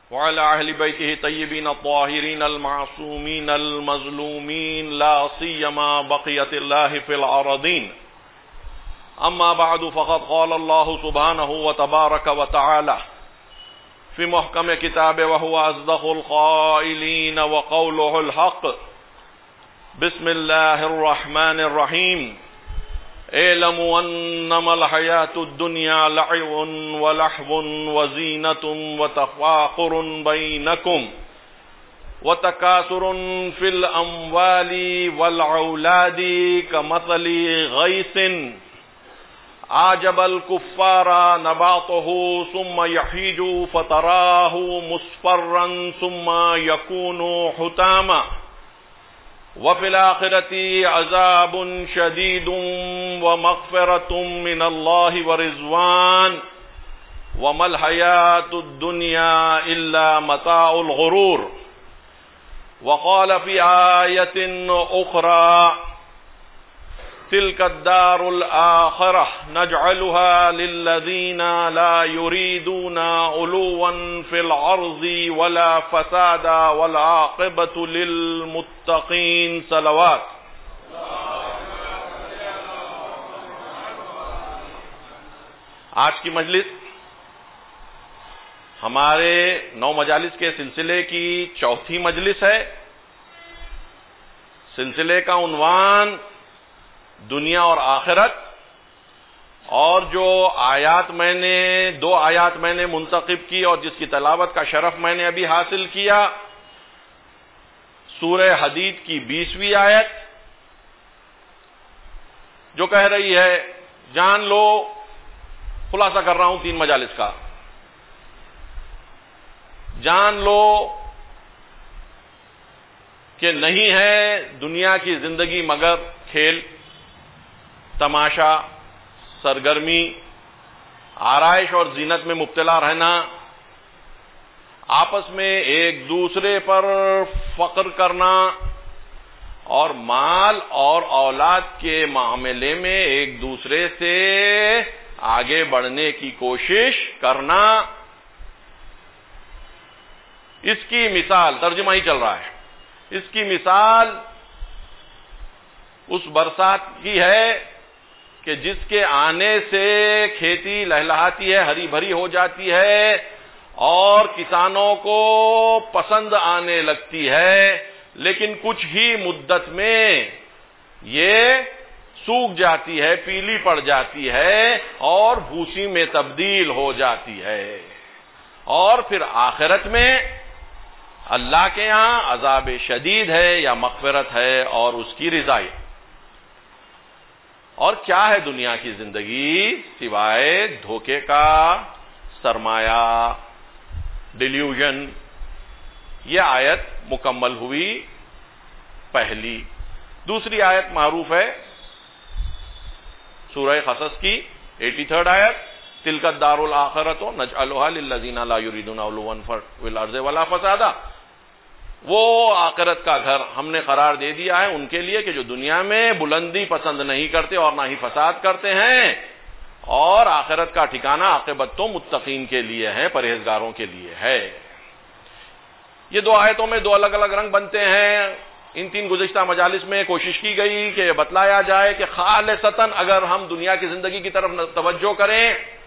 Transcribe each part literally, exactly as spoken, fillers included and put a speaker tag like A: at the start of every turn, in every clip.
A: وعلى أهل بيته الطيبين الطاهرين المعصومين المظلومين لا سيما بقية الله في الأرضين. أما بعد فقد قال الله سبحانه وتبارك وتعالى في محكم كتابه وهو أصدق القائلين وقوله الحق. بسم الله الرحمن الرحيم. اعلموا انما الحياة الدنيا لعب ولهو وزينة وتفاخر بينكم وتكاثر في الأموال والأولاد كمثل غيث أعجب الكفار نباته ثم يهيج فتراه مصفرا ثم يكون حطاما وفي الآخرة عذاب شديد ومغفرة من الله ورضوان وما الحياة الدنيا إلا متاع الغرور. وقال في آية أخرى تلك الدار الآخرة نجعلها للذين لا يريدون علوا في الأرض ولا فسادا والعاقبة للمتقين. صلوات. آج کی مجلس ہمارے نو مجالس کے سلسلے کی چوتھی مجلس ہے. سلسلے کا عنوان دنیا اور آخرت، اور جو آیات میں نے دو آیات میں نے منتخب کی اور جس کی تلاوت کا شرف میں نے ابھی حاصل کیا، سورہ حدید کی بیسویں آیت جو کہہ رہی ہے، جان لو، خلاصہ کر رہا ہوں تین مجالس کا، جان لو کہ نہیں ہے دنیا کی زندگی مگر کھیل تماشا، سرگرمی، آرائش اور زینت میں مبتلا رہنا، آپس میں ایک دوسرے پر فخر کرنا اور مال اور اولاد کے معاملے میں ایک دوسرے سے آگے بڑھنے کی کوشش کرنا. اس کی مثال، ترجمہ ہی چل رہا ہے، اس کی مثال اس برسات کی ہے کہ جس کے آنے سے کھیتی لہلہاتی ہے، ہری بھری ہو جاتی ہے اور کسانوں کو پسند آنے لگتی ہے، لیکن کچھ ہی مدت میں یہ سوکھ جاتی ہے، پیلی پڑ جاتی ہے اور بھوسی میں تبدیل ہو جاتی ہے. اور پھر آخرت میں اللہ کے یہاں عذاب شدید ہے یا مغفرت ہے اور اس کی رضائی. اور کیا ہے دنیا کی زندگی سوائے دھوکے کا، سرمایہ، ڈیلیوژن. یہ آیت مکمل ہوئی پہلی. دوسری آیت معروف ہے سورہ قصص کی اٹھاسی آیت، تلک الدار الآخرۃ نجعلها للذین لا یریدون علوا فی الارض ولا فسادا. وہ آخرت کا گھر ہم نے قرار دے دیا ہے ان کے لیے کہ جو دنیا میں بلندی پسند نہیں کرتے اور نہ ہی فساد کرتے ہیں، اور آخرت کا ٹھکانہ عاقبت تو متقین کے لیے ہے، پرہیزگاروں کے لیے ہے. یہ دو آیتوں میں دو الگ الگ رنگ بنتے ہیں. ان تین گزشتہ مجالس میں کوشش کی گئی کہ بتلایا جائے کہ خالصتاً اگر ہم دنیا کی زندگی کی طرف توجہ کریں،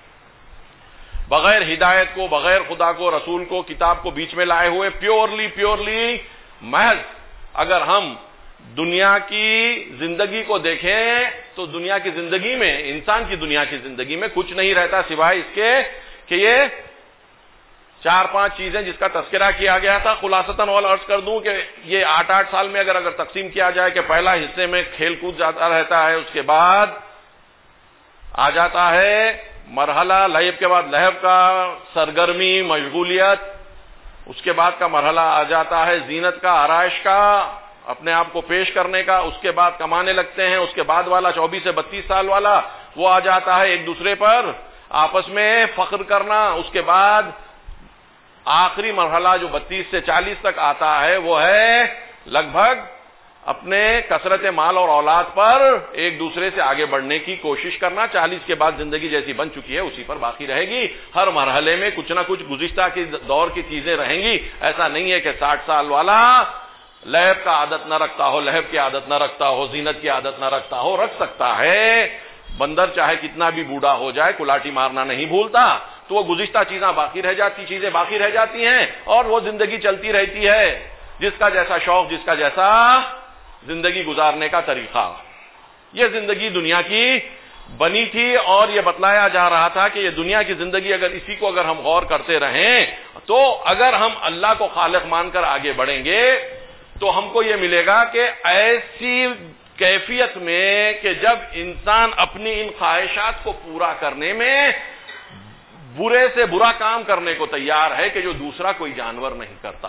A: بغیر ہدایت کو، بغیر خدا کو، رسول کو، کتاب کو بیچ میں لائے ہوئے، پیورلی پیورلی محض اگر ہم دنیا کی زندگی کو دیکھیں تو دنیا کی زندگی میں، انسان کی دنیا کی زندگی میں کچھ نہیں رہتا سوائے اس کے کہ یہ چار پانچ چیزیں جس کا تذکرہ کیا گیا تھا. خلاصتاً اور عرض کر دوں کہ یہ آٹھ آٹھ سال میں اگر اگر تقسیم کیا جائے کہ پہلا حصے میں کھیل کود جاتا رہتا ہے، اس کے بعد آ جاتا ہے مرحلہ لہب کے بعد لہب کا، سرگرمی، مشغولیت. اس کے بعد کا مرحلہ آ جاتا ہے زینت کا، آرائش کا، اپنے آپ کو پیش کرنے کا. اس کے بعد کمانے لگتے ہیں. اس کے بعد والا چوبیس سے بتیس سال والا وہ آ جاتا ہے ایک دوسرے پر آپس میں فخر کرنا. اس کے بعد آخری مرحلہ جو بتیس سے چالیس تک آتا ہے وہ ہے لگ بھگ اپنے کثرت مال اور اولاد پر ایک دوسرے سے آگے بڑھنے کی کوشش کرنا. چالیس کے بعد زندگی جیسی بن چکی ہے اسی پر باقی رہے گی. ہر مرحلے میں کچھ نہ کچھ گزشتہ کے دور کی چیزیں رہیں گی. ایسا نہیں ہے کہ ساٹھ سال والا لہب کا عادت نہ رکھتا ہو, لہب کی عادت نہ رکھتا ہو, زینت کی عادت نہ رکھتا ہو. رکھ سکتا ہے. بندر چاہے کتنا بھی بوڑھا ہو جائے کلاٹی مارنا نہیں بھولتا. تو وہ گزشتہ چیزیں باقی رہ جاتی چیزیں باقی رہ جاتی ہیں اور وہ زندگی چلتی رہتی ہے. جس کا جیسا شوق, جس کا جیسا زندگی گزارنے کا طریقہ. یہ زندگی دنیا کی بنی تھی اور یہ بتلایا جا رہا تھا کہ یہ دنیا کی زندگی اگر اسی کو اگر ہم غور کرتے رہیں تو اگر ہم اللہ کو خالق مان کر آگے بڑھیں گے تو ہم کو یہ ملے گا کہ ایسی کیفیت میں کہ جب انسان اپنی ان خواہشات کو پورا کرنے میں برے سے برا کام کرنے کو تیار ہے کہ جو دوسرا کوئی جانور نہیں کرتا,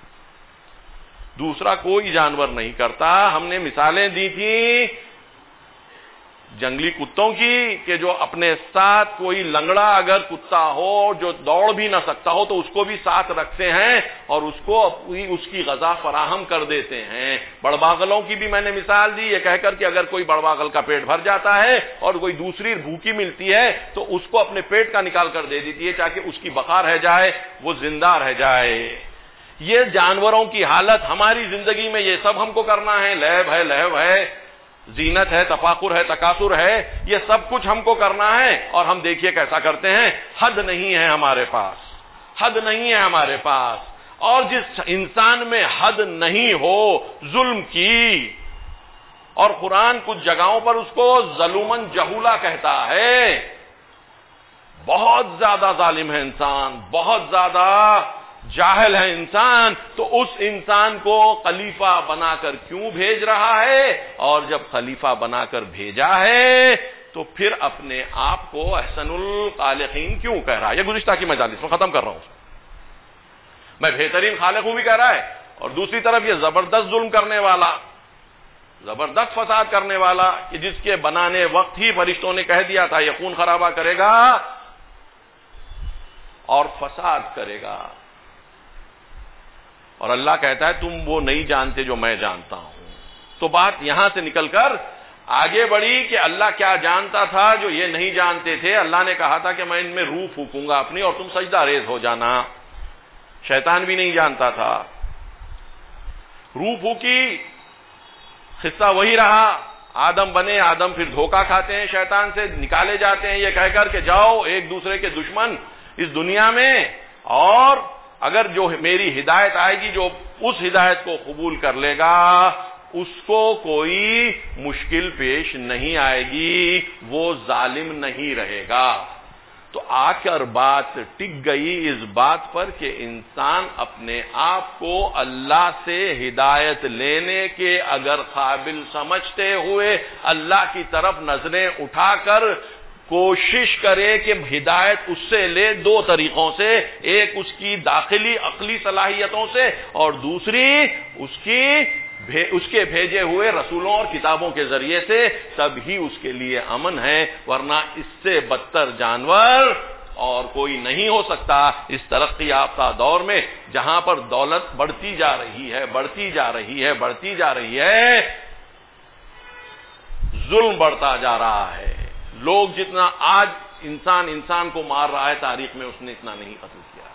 A: دوسرا کوئی جانور نہیں کرتا. ہم نے مثالیں دی تھیں جنگلی کتوں کی کہ جو اپنے ساتھ کوئی لنگڑا اگر کتا ہو جو دوڑ بھی نہ سکتا ہو تو اس کو بھی ساتھ رکھتے ہیں اور اس کو اس کی غذا فراہم کر دیتے ہیں. بڑباغلوں کی بھی میں نے مثال دی یہ کہہ کر کہ اگر کوئی بڑباغل کا پیٹ بھر جاتا ہے اور کوئی دوسری بھوکی ملتی ہے تو اس کو اپنے پیٹ کا نکال کر دے دیتی ہے تاکہ اس کی بقا رہ جائے, وہ زندہ رہ جائے. یہ جانوروں کی حالت ہماری زندگی میں یہ سب ہم کو کرنا ہے. لہب ہے, لہب ہے, زینت ہے, تفاخر ہے, تکاثر ہے, یہ سب کچھ ہم کو کرنا ہے اور ہم دیکھیے کیسا کرتے ہیں. حد نہیں ہے ہمارے پاس, حد نہیں ہے ہمارے پاس. اور جس انسان میں حد نہیں ہو ظلم کی, اور قرآن کچھ جگہوں پر اس کو ظلمن جہولا کہتا ہے, بہت زیادہ ظالم ہے انسان, بہت زیادہ جاہل ہے انسان, تو اس انسان کو خلیفہ بنا کر کیوں بھیج رہا ہے؟ اور جب خلیفہ بنا کر بھیجا ہے تو پھر اپنے آپ کو احسن الخالقین کیوں کہہ رہا ہے؟ یہ گزشتہ کی مجالس میں ختم کر رہا ہوں. میں بہترین خالق ہوں بھی کہہ رہا ہے اور دوسری طرف یہ زبردست ظلم کرنے والا, زبردست فساد کرنے والا کہ جس کے بنانے وقت ہی فرشتوں نے کہہ دیا تھا یہ خون خرابہ کرے گا اور فساد کرے گا. اور اللہ کہتا ہے تم وہ نہیں جانتے جو میں جانتا ہوں. تو بات یہاں سے نکل کر آگے بڑھی کہ اللہ کیا جانتا تھا جو یہ نہیں جانتے تھے. اللہ نے کہا تھا کہ میں ان میں روح پھونکوں گا اپنی اور تم سجدہ ریز ہو جانا. شیطان بھی نہیں جانتا تھا. روح پھونکی, قصہ وہی رہا. آدم بنے, آدم پھر دھوکہ کھاتے ہیں شیطان سے, نکالے جاتے ہیں یہ کہہ کر کہ جاؤ ایک دوسرے کے دشمن اس دنیا میں, اور اگر جو میری ہدایت آئے گی جو اس ہدایت کو قبول کر لے گا اس کو کوئی مشکل پیش نہیں آئے گی, وہ ظالم نہیں رہے گا. تو آ کر بات ٹک گئی اس بات پر کہ انسان اپنے آپ کو اللہ سے ہدایت لینے کے اگر قابل سمجھتے ہوئے اللہ کی طرف نظریں اٹھا کر کوشش کرے کہ ہدایت اس سے لے دو طریقوں سے, ایک اس کی داخلی عقلی صلاحیتوں سے اور دوسری اس کی اس کے بھیجے ہوئے رسولوں اور کتابوں کے ذریعے سے, تب ہی اس کے لیے امن ہے. ورنہ اس سے بدتر جانور اور کوئی نہیں ہو سکتا اس ترقی یافتہ دور میں جہاں پر دولت بڑھتی جا رہی ہے بڑھتی جا رہی ہے بڑھتی جا رہی ہے, ظلم بڑھتا جا رہا ہے. لوگ جتنا آج انسان انسان کو مار رہا ہے تاریخ میں اس نے اتنا نہیں قتل کیا.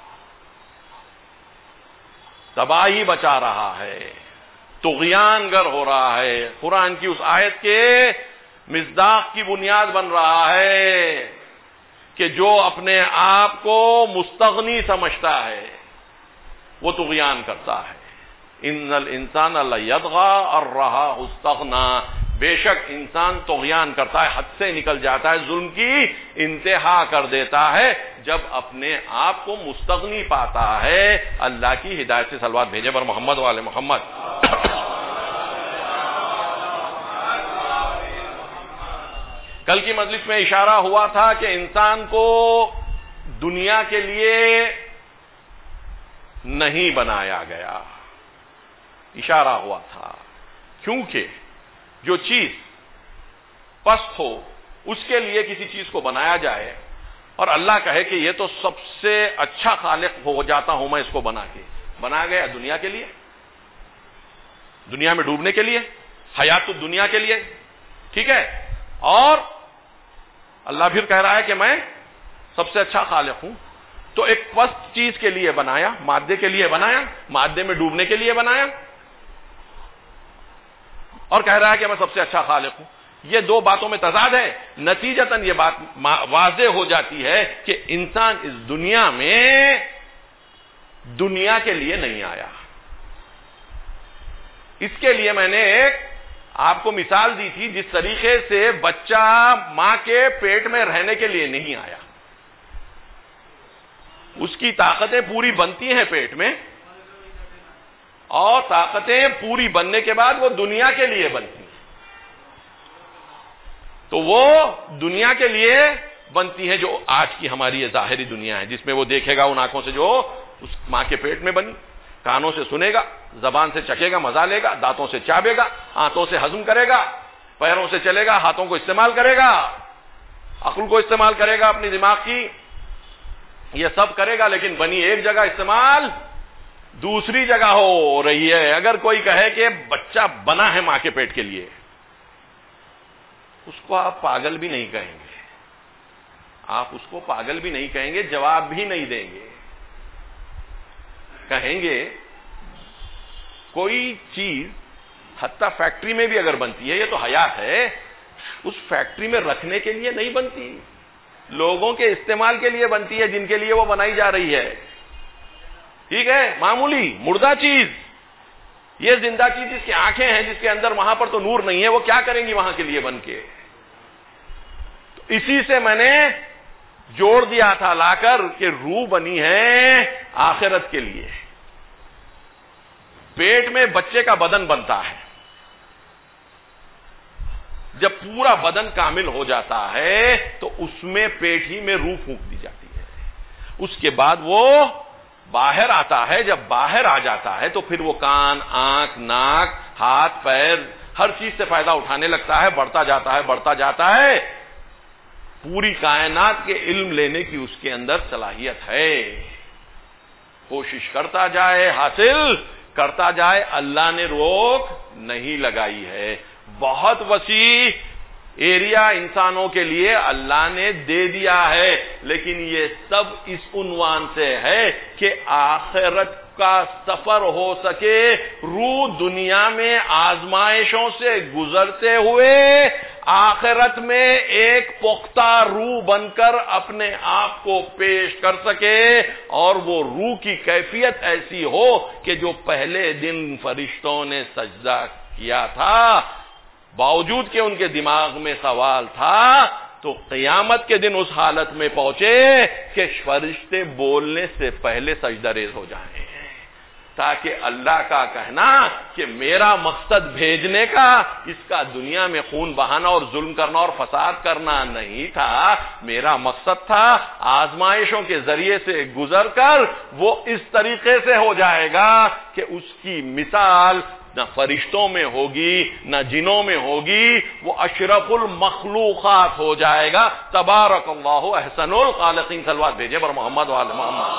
A: تباہی بچا رہا ہے, طغیان گر ہو رہا ہے. قرآن کی اس آیت کے مصداق کی بنیاد بن رہا ہے کہ جو اپنے آپ کو مستغنی سمجھتا ہے وہ طغیان کرتا ہے. ان الانسان لیطغی ان رآہ استغنی, بے شک انسان طغیان کرتا ہے, حد سے نکل جاتا ہے, ظلم کی انتہا کر دیتا ہے جب اپنے آپ کو مستغنی پاتا ہے. اللہ کی ہدایت سے صلوات بھیجے بر محمد والے محمد. کل کی مجلس میں اشارہ ہوا تھا کہ انسان کو دنیا کے لیے نہیں بنایا گیا, اشارہ ہوا تھا, کیونکہ جو چیز پست ہو اس کے لیے کسی چیز کو بنایا جائے اور اللہ کہے کہ یہ تو سب سے اچھا خالق ہو جاتا ہوں میں اس کو بنا کے, بنایا گیا دنیا کے لیے. دنیا میں ڈوبنے کے لیے، حیات الدنیا کے لیے، ٹھیک ہے. اور اللہ پھر کہہ رہا ہے کہ میں سب سے اچھا خالق ہوں. تو ایک پست چیز کے لیے بنایا، مادے کے لیے بنایا، مادے میں ڈوبنے کے لیے بنایا، اور کہہ رہا ہے کہ میں سب سے اچھا خالق ہوں. یہ دو باتوں میں تضاد ہے. نتیجتاً یہ بات واضح ہو جاتی ہے کہ انسان اس دنیا میں دنیا کے لیے نہیں آیا. اس کے لیے میں نے ایک آپ کو مثال دی تھی، جس طریقے سے بچہ ماں کے پیٹ میں رہنے کے لیے نہیں آیا. اس کی طاقتیں پوری بنتی ہیں پیٹ میں، اور طاقتیں پوری بننے کے بعد وہ دنیا کے لیے بنتی ہیں. تو وہ دنیا کے لیے بنتی ہیں جو آج کی ہماری یہ ظاہری دنیا ہے، جس میں وہ دیکھے گا ان آنکھوں سے جو اس ماں کے پیٹ میں بنی، کانوں سے سنے گا، زبان سے چکھے گا، مزہ لے گا، دانتوں سے چابے گا، آنتوں سے ہضم کرے گا، پیروں سے چلے گا، ہاتھوں کو استعمال کرے گا، عقل کو استعمال کرے گا، اپنی دماغ کی، یہ سب کرے گا. لیکن بنی ایک جگہ، استعمال دوسری جگہ ہو رہی ہے. اگر کوئی کہے کہ بچہ بنا ہے ماں کے پیٹ کے لیے، اس کو آپ پاگل بھی نہیں کہیں گے، آپ اس کو پاگل بھی نہیں کہیں گے، جواب بھی نہیں دیں گے. کہیں گے کوئی چیز حتیٰ فیکٹری میں بھی اگر بنتی ہے، یہ تو حیات ہے، اس فیکٹری میں رکھنے کے لیے نہیں بنتی، لوگوں کے استعمال کے لیے بنتی ہے جن کے لیے وہ بنائی جا رہی ہے. ٹھیک ہے، معمولی مردہ چیز، یہ زندہ چیز جس کی آنکھیں ہیں، جس کے اندر وہاں پر تو نور نہیں ہے، وہ کیا کریں گی وہاں کے لیے بن کے. تو اسی سے میں نے جوڑ دیا تھا لا کر کہ روح بنی ہے آخرت کے لیے. پیٹ میں بچے کا بدن بنتا ہے، جب پورا بدن کامل ہو جاتا ہے تو اس میں پیٹ ہی میں روح پھونک دی جاتی ہے. اس کے بعد وہ باہر آتا ہے، جب باہر آ جاتا ہے تو پھر وہ کان، آنکھ، ناک، ہاتھ، پیر، ہر چیز سے فائدہ اٹھانے لگتا ہے، بڑھتا جاتا ہے بڑھتا جاتا ہے. پوری کائنات کے علم لینے کی اس کے اندر صلاحیت ہے. کوشش کرتا جائے، حاصل کرتا جائے، اللہ نے روک نہیں لگائی ہے. بہت وسیع ایریا انسانوں کے لیے اللہ نے دے دیا ہے، لیکن یہ سب اس عنوان سے ہے کہ آخرت کا سفر ہو سکے، روح دنیا میں آزمائشوں سے گزرتے ہوئے آخرت میں ایک پختہ روح بن کر اپنے آپ کو پیش کر سکے، اور وہ روح کی کیفیت ایسی ہو کہ جو پہلے دن فرشتوں نے سجدہ کیا تھا، باوجود کہ ان کے دماغ میں سوال تھا، تو قیامت کے دن اس حالت میں پہنچے کہ فرشتے بولنے سے پہلے سجدہ ریز ہو جائیں، تاکہ اللہ کا کہنا کہ میرا مقصد بھیجنے کا اس کا دنیا میں خون بہانا اور ظلم کرنا اور فساد کرنا نہیں تھا، میرا مقصد تھا آزمائشوں کے ذریعے سے گزر کر وہ اس طریقے سے ہو جائے گا کہ اس کی مثال نہ فرشتوں میں ہوگی نہ جنوں میں ہوگی، وہ اشرف المخلوقات ہو جائے گا. تبارک اللہ احسن الخالقین. صلوات بھیجے پر محمد و آل محمد.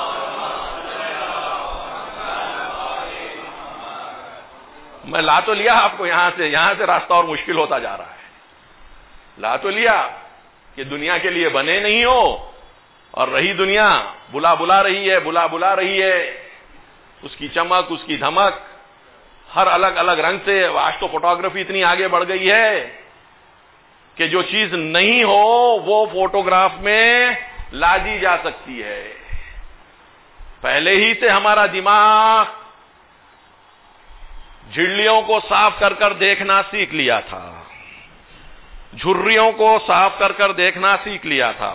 A: میں لا تو لیا آپ کو یہاں سے، یہاں سے راستہ اور مشکل ہوتا جا رہا ہے. لا تو لیا کہ دنیا کے لیے بنے نہیں ہو، اور رہی دنیا بلا بلا رہی ہے، بلا بلا رہی ہے، اس کی چمک، اس کی دھمک، ہر الگ الگ رنگ سے. آج تو فوٹوگرافی اتنی آگے بڑھ گئی ہے کہ جو چیز نہیں ہو وہ فوٹوگراف میں لا دی جا سکتی ہے. پہلے ہی سے ہمارا دماغ جھلیوں کو صاف کر کر دیکھنا سیکھ لیا تھا، جھریوں کو صاف کر کر دیکھنا سیکھ لیا تھا.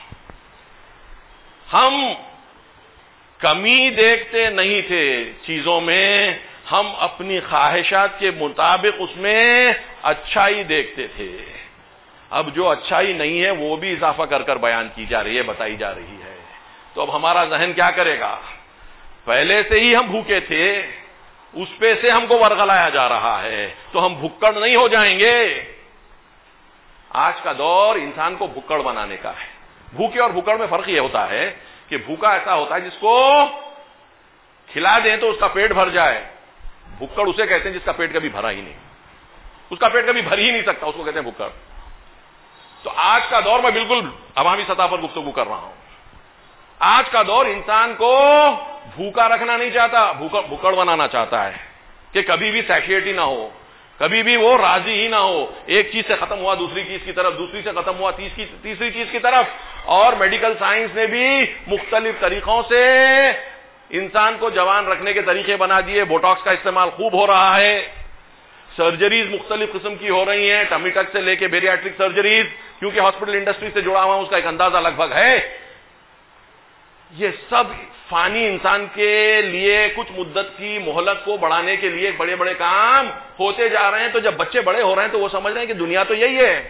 A: ہم کمی دیکھتے نہیں تھے چیزوں میں، ہم اپنی خواہشات کے مطابق اس میں اچھائی دیکھتے تھے. اب جو اچھائی نہیں ہے وہ بھی اضافہ کر کر بیان کی جا رہی ہے، بتائی جا رہی ہے. تو اب ہمارا ذہن کیا کرے گا؟ پہلے سے ہی ہم بھوکے تھے، اس پہ سے ہم کو ورغلایا جا رہا ہے، تو ہم بھکڑ نہیں ہو جائیں گے. آج کا دور انسان کو بھکڑ بنانے کا ہے. بھوکے اور بھکڑ میں فرق یہ ہوتا ہے کہ بھوکا ایسا ہوتا ہے جس کو کھلا دیں تو اس کا پیٹ بھر جائے، بھکڑ اسے کہتے ہیں جس کا پیٹ کبھی بھرا ہی نہیں, اس کا پیٹ کبھی بھر ہی نہیں سکتا, اس کو کہتے ہیں بھکڑ. تو آج کا دور میں بالکل عوامی سطح پر گفتگو کر رہا ہوں. آج کا دور انسان کو بھوکا رکھنا نہیں چاہتا, بھکڑ بنانا چاہتا ہے کہ کبھی بھی سیٹیٹی نہ ہو, کبھی بھی وہ راضی ہی نہ ہو. ایک چیز سے ختم ہوا دوسری چیز کی طرف, دوسری سے ختم ہوا تیسری چیز کی طرف. اور میڈیکل سائنس نے بھی مختلف طریقوں سے انسان کو جوان رکھنے کے طریقے بنا دیے. بوٹاکس کا استعمال خوب ہو رہا ہے, سرجریز مختلف قسم کی ہو رہی ہیں, ٹمی ٹک سے لے کے بیریاٹرک سرجریز, کیونکہ ہاسپٹل انڈسٹری سے جڑا ہوا اس کا ایک اندازہ لگ بھگ ہے. یہ سب فانی انسان کے لیے کچھ مدت کی مہلت کو بڑھانے کے لیے بڑے بڑے کام ہوتے جا رہے ہیں. تو جب بچے بڑے ہو رہے ہیں تو وہ سمجھ رہے ہیں کہ دنیا تو یہی ہے,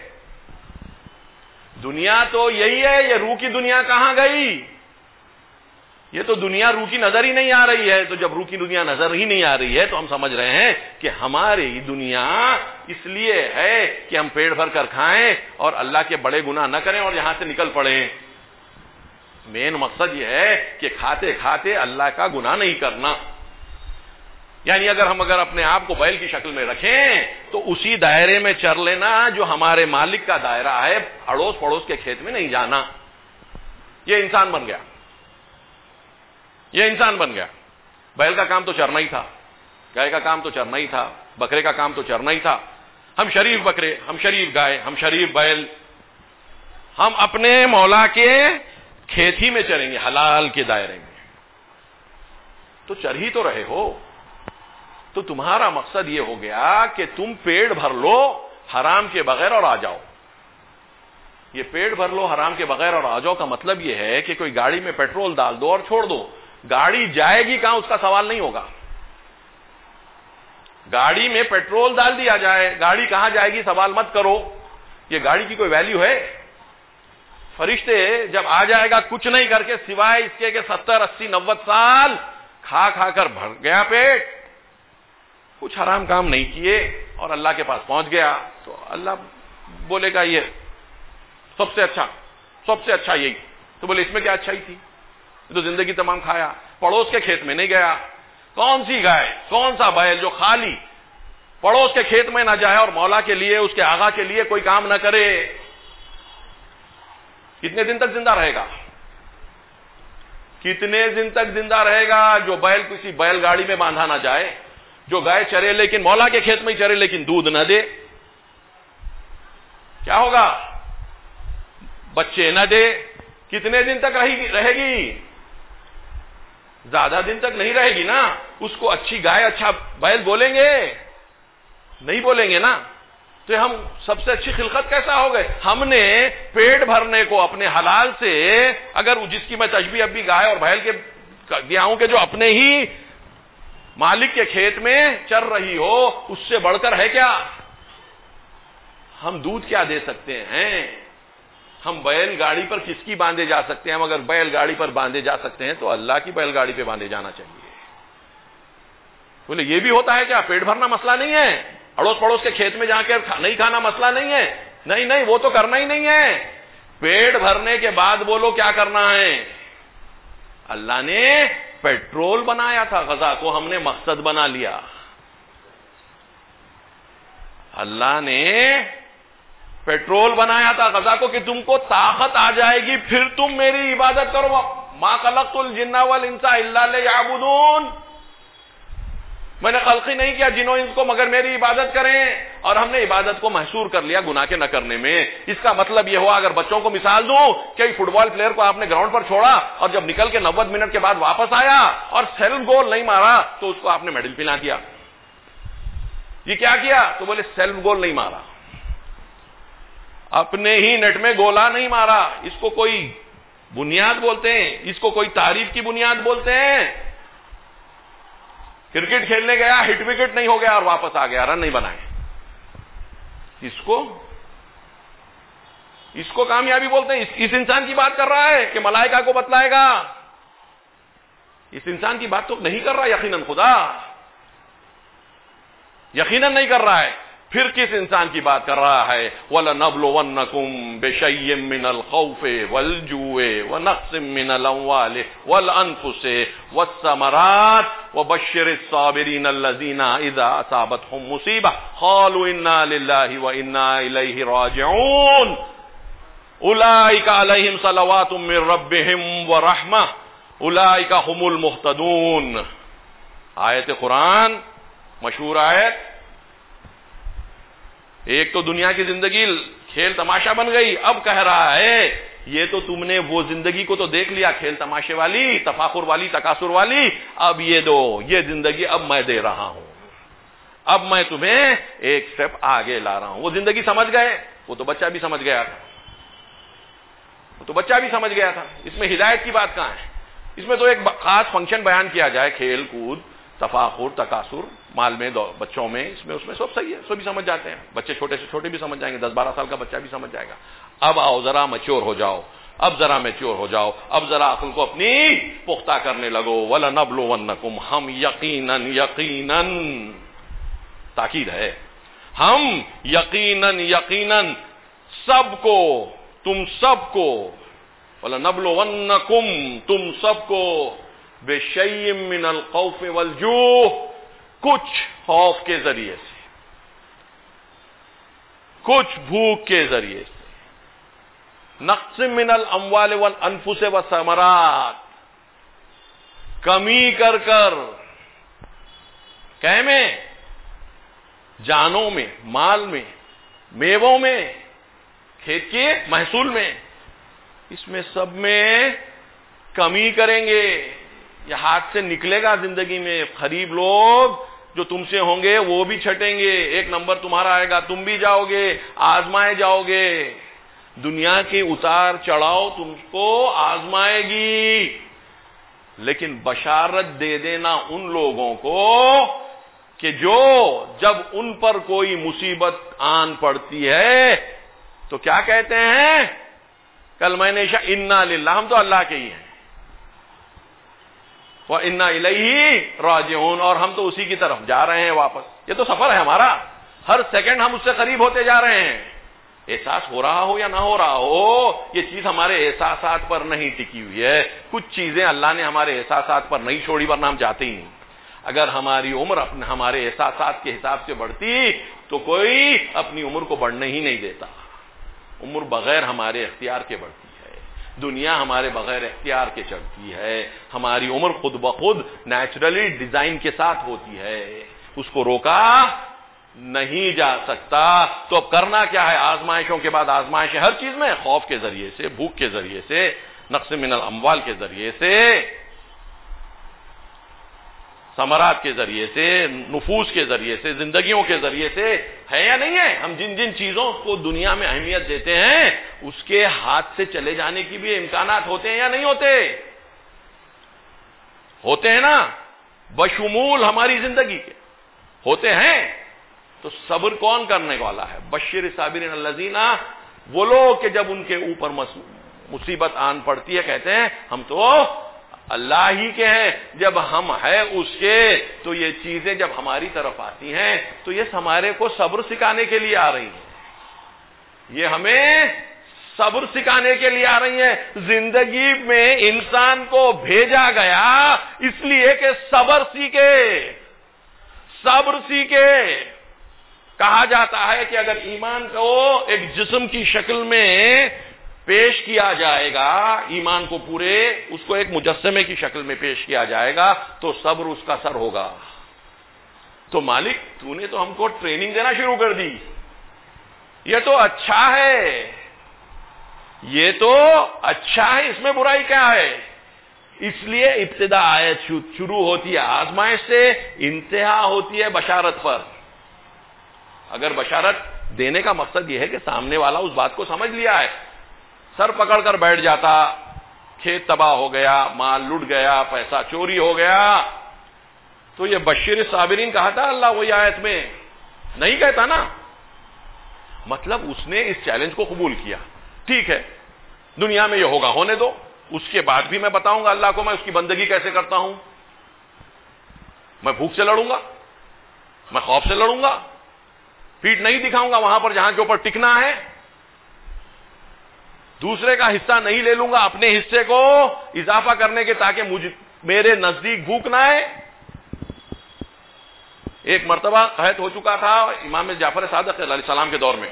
A: دنیا تو یہی ہے, یہ روح کی دنیا کہاں گئی؟ یہ تو دنیا روح کی نظر ہی نہیں آ رہی ہے. تو جب روح کی دنیا نظر ہی نہیں آ رہی ہے تو ہم سمجھ رہے ہیں کہ ہماری دنیا اس لیے ہے کہ ہم پیٹ بھر کر کھائیں اور اللہ کے بڑے گناہ نہ کریں اور یہاں سے نکل پڑیں. مین مقصد یہ ہے کہ کھاتے کھاتے اللہ کا گناہ نہیں کرنا. یعنی اگر ہم اگر اپنے آپ کو بیل کی شکل میں رکھیں تو اسی دائرے میں چر لینا جو ہمارے مالک کا دائرہ ہے, اڑوس پڑوس کے کھیت میں نہیں جانا. یہ انسان بن گیا, یہ انسان بن گیا. بیل کا کام تو چرنا ہی تھا, گائے کا کام تو چرنا ہی تھا, بکرے کا کام تو چرنا ہی تھا. ہم شریف بکرے, ہم شریف گائے, ہم شریف بیل, ہم اپنے مولا کے کھیت ہی میں چریں گے, حلال کے دائرے میں. تو چر ہی تو رہے ہو. تو تمہارا مقصد یہ ہو گیا کہ تم پیٹ بھر لو حرام کے بغیر اور آ جاؤ. یہ پیٹ بھر لو حرام کے بغیر اور آ جاؤ کا مطلب یہ ہے کہ کوئی گاڑی میں پیٹرول ڈال دو اور چھوڑ دو, گاڑی جائے گی کہاں اس کا سوال نہیں ہوگا. گاڑی میں پیٹرول ڈال دیا جائے, گاڑی کہاں جائے گی سوال مت کرو. یہ گاڑی کی کوئی ویلیو ہے؟ فرشتے جب آ جائے گا کچھ نہیں کر کے سوائے اس کے کہ ستر اسی نوے سال کھا کھا کر بھر گیا پیٹ, کچھ حرام کام نہیں کیے اور اللہ کے پاس پہنچ گیا, تو اللہ بولے گا یہ سب سے اچھا, سب سے اچھا یہی. تو بولے اس میں کیا اچھائی تھی, یہ تو زندگی تمام کھایا, پڑوس کے کھیت میں نہیں گیا. کون سی گائے, کون سا بیل جو خالی پڑوس کے کھیت میں نہ جائے اور مولا کے لیے, اس کے آغا کے لیے کوئی کام نہ کرے, کتنے دن تک زندہ رہے گا؟ کتنے دن تک زندہ رہے گا؟ جو بیل کسی بیل گاڑی میں باندھا نہ جائے, جو گائے چرے لیکن مولا کے کھیت میں ہی چرے لیکن دودھ نہ دے, کیا ہوگا؟ بچے نہ دے, کتنے دن تک رہے گی رہے گی زیادہ دن تک نہیں رہے گی نا. اس کو اچھی گائے اچھا بیل بولیں گے؟ نہیں بولیں گے نا. تو ہم سب سے اچھی خلقت کیسا ہو گئے؟ ہم نے پیٹ بھرنے کو اپنے حلال سے, اگر جس کی میں تشبیہ اب بھی گائے اور بیل کے دیا ہوں کہ جو اپنے ہی مالک کے کھیت میں چر رہی ہو, اس سے بڑھ کر ہے کیا؟ ہم دودھ کیا دے سکتے ہیں؟ ہم بیل گاڑی پر کس کی باندھے جا سکتے ہیں؟ ہم اگر بیل گاڑی پر باندھے جا سکتے ہیں تو اللہ کی بیل گاڑی پہ باندھے جانا چاہیے. بولے یہ بھی ہوتا ہے کیا؟ پیٹ بھرنا مسئلہ نہیں ہے, اڑوس پڑوس کے کھیت میں جا کے نہیں کھانا مسئلہ نہیں ہے. نہیں نہیں, وہ تو کرنا ہی نہیں ہے. پیٹ بھرنے کے بعد بولو کیا کرنا ہے. اللہ نے پیٹرول بنایا تھا غذا کو, ہم نے مقصد بنا لیا. اللہ نے پیٹرول بنایا تھا غذا کو کہ تم کو طاقت آ جائے گی, پھر تم میری عبادت کرو. ما خلقت الجن والانس الا لیعبدون, میں نے خلق ہی نہیں کیا جنوں انس کو مگر میری عبادت کریں. اور ہم نے عبادت کو محصور کر لیا گناہ کے نہ کرنے میں. اس کا مطلب یہ ہوا, اگر بچوں کو مثال دوں کہ فٹ بال پلیئر کو آپ نے گراؤنڈ پر چھوڑا اور جب نکل کے نوے منٹ کے بعد واپس آیا اور سیلف گول نہیں مارا تو اس کو آپ نے میڈل پلا دیا. یہ کیا کیا؟ تو بولے سیلف گول نہیں مارا, اپنے ہی نیٹ میں گولا نہیں مارا. اس کو کوئی بنیاد بولتے ہیں, اس کو کوئی تعریف کی بنیاد بولتے ہیں. کرکٹ کھیلنے گیا, ہٹ وکٹ نہیں ہو گیا اور واپس آ گیا, رن نہیں بنائے. اس کو اس کو کامیابی بولتے ہیں. اس, اس انسان کی بات کر رہا ہے کہ ملائکہ کو بتلائے گا. اس انسان کی بات تو نہیں کر رہا یقیناً خدا, یقیناً نہیں کر رہا ہے پھر کس انسان کی بات کر رہا ہے؟ وَلَنَبْلُوَنَّكُمْ بِشَيْءٍ مِّنَ الْخَوْفِ وَالْجُوعِ وَنَقْصٍ مِّنَ الْأَمْوَالِ وَالْأَنفُسِ وَالثَّمَرَاتِ وَبَشِّرِ الصَّابِرِينَ الَّذِينَ إِذَا أَصَابَتْهُم مُّصِيبَةٌ قَالُوا إِنَّا لِلَّهِ وَإِنَّا إِلَيْهِ رَاجِعُونَ أُولَٰئِكَ عَلَيْهِمْ صَلَوَاتٌ مِّن رَّبِّهِمْ وَرَحْمَةٌ أُولَٰئِكَ هُمُ الْمُهْتَدُونَ۔ آیت قرآن، مشہور آیت، ایک تو دنیا کی زندگی کھیل تماشا بن گئی، اب کہہ رہا ہے یہ تو تم نے وہ زندگی کو تو دیکھ لیا کھیل تماشے والی، تفاخر والی، تکاثر والی، اب یہ دو یہ زندگی اب میں دے رہا ہوں، اب میں تمہیں ایک سٹیپ آگے لا رہا ہوں۔ وہ زندگی سمجھ گئے؟ وہ تو بچہ بھی سمجھ گیا تھا، وہ تو بچہ بھی سمجھ گیا تھا۔ اس میں ہدایت کی بات کہاں ہے؟ اس میں تو ایک خاص فنکشن بیان کیا جائے، کھیل کود، تفاخر، تکاثر، مال میں، بچوں میں، اس میں اس میں سب صحیح ہے، سب بھی سمجھ جاتے ہیں، بچے چھوٹے سے چھوٹے بھی سمجھ جائیں گے، دس بارہ سال کا بچہ بھی سمجھ جائے گا۔ اب آؤ ذرا میچور ہو جاؤ، اب ذرا میچور ہو جاؤ، اب ذرا عقل کو اپنی پختہ کرنے لگو۔ وَلَنَبْلُوَنَّكُمْ، ہم یقیناً یقیناً، تاکید ہے، ہم یقیناً یقیناً سب کو، تم سب کو، وَلَنَبْلُوَنَّكُمْ، تم سب کو، بِشَيْءٍ مِّنَ الْخَوْفِ وَالْجُوعِ، کچھ خوف کے ذریعے سے، کچھ بھوک کے ذریعے سے، نقص من الاموال والانفس والثمرات، کمی کر کر، کہہ میں، جانوں میں، مال میں، میووں میں، کھیت کے محصول میں، اس میں سب میں کمی کریں گے۔ یہ ہاتھ سے نکلے گا زندگی میں، قریب لوگ جو تم سے ہوں گے وہ بھی چھٹیں گے، ایک نمبر تمہارا آئے گا، تم بھی جاؤ گے، آزمائے جاؤ گے، دنیا کے اتار چڑھاؤ تم کو آزمائے گی، لیکن بشارت دے دینا ان لوگوں کو کہ جو جب ان پر کوئی مصیبت آن پڑتی ہے تو کیا کہتے ہیں؟ کل میں نے شاہ انا للہ، ہم تو اللہ کے ہی ہیں، وَإِنَّا إِلَيْهِ رَاجِعُونَ، اور ہم تو اسی کی طرف جا رہے ہیں واپس۔ یہ تو سفر ہے ہمارا، ہر سیکنڈ ہم اس سے قریب ہوتے جا رہے ہیں، احساس ہو رہا ہو یا نہ ہو رہا ہو، یہ چیز ہمارے احساسات پر نہیں ٹکی ہوئی ہے۔ کچھ چیزیں اللہ نے ہمارے احساسات پر نہیں چھوڑی، ورنہ ہم جاتے ہی نہیں۔ اگر ہماری عمر اپنے ہمارے احساسات کے حساب سے بڑھتی تو کوئی اپنی عمر کو بڑھنے ہی نہیں دیتا۔ عمر بغیر ہمارے اختیار کے بڑھتی ہے، دنیا ہمارے بغیر اختیار کے چڑھتی ہے، ہماری عمر خود بخود نیچرلی ڈیزائن کے ساتھ ہوتی ہے، اس کو روکا نہیں جا سکتا۔ تو اب کرنا کیا ہے؟ آزمائشوں کے بعد آزمائش، ہر چیز میں، خوف کے ذریعے سے، بھوک کے ذریعے سے، نقص من الاموال کے ذریعے سے، ثمرات کے ذریعے سے، نفوس کے ذریعے سے، زندگیوں کے ذریعے سے، ہے یا نہیں ہے؟ ہم جن جن چیزوں کو دنیا میں اہمیت دیتے ہیں اس کے ہاتھ سے چلے جانے کی بھی امکانات ہوتے ہیں یا نہیں ہوتے؟ ہوتے ہیں نا، بشمول ہماری زندگی کے ہوتے ہیں۔ تو صبر کون کرنے والا ہے؟ بشر صابرین الذین، وہ لوگ کہ جب ان کے اوپر مصیبت آن پڑتی ہے کہتے ہیں ہم تو اللہ ہی کے ہیں، جب ہم ہے اس کے، تو یہ چیزیں جب ہماری طرف آتی ہیں تو یہ ہمارے کو صبر سکھانے کے لیے آ رہی ہیں، یہ ہمیں صبر سکھانے کے لیے آ رہی ہیں۔ زندگی میں انسان کو بھیجا گیا اس لیے کہ صبر سیکھے، صبر سیکھے۔ کہا جاتا ہے کہ اگر ایمان کو ایک جسم کی شکل میں پیش کیا جائے گا، ایمان کو پورے اس کو ایک مجسمے کی شکل میں پیش کیا جائے گا تو صبر اس کا سر ہوگا۔ تو مالک تو نے تو ہم کو ٹریننگ دینا شروع کر دی، یہ تو اچھا ہے، یہ تو اچھا ہے، اس میں برائی کیا ہے؟ اس لیے ابتدا آیت شروع ہوتی ہے آزمائش سے، انتہا ہوتی ہے بشارت پر۔ اگر بشارت دینے کا مقصد یہ ہے کہ سامنے والا اس بات کو سمجھ لیا ہے، سر پکڑ کر بیٹھ جاتا، کھیت تباہ ہو گیا، مال لٹ گیا، پیسہ چوری ہو گیا، تو یہ بشیر صابرین کہا تھا اللہ وہی آیت میں نہیں کہتا نا۔ مطلب اس نے اس چیلنج کو قبول کیا، ٹھیک ہے دنیا میں یہ ہوگا، ہونے دو، اس کے بعد بھی میں بتاؤں گا اللہ کو میں اس کی بندگی کیسے کرتا ہوں، میں بھوک سے لڑوں گا، میں خوف سے لڑوں گا، پیٹ نہیں دکھاؤں گا وہاں پر جہاں کے اوپر ٹکنا ہے. دوسرے کا حصہ نہیں لے لوں گا اپنے حصے کو اضافہ کرنے کے تاکہ مجھ میرے نزدیک بھوک نہ آئے. ایک مرتبہ قحط ہو چکا تھا امام جعفر صادق علیہ السلام کے دور میں.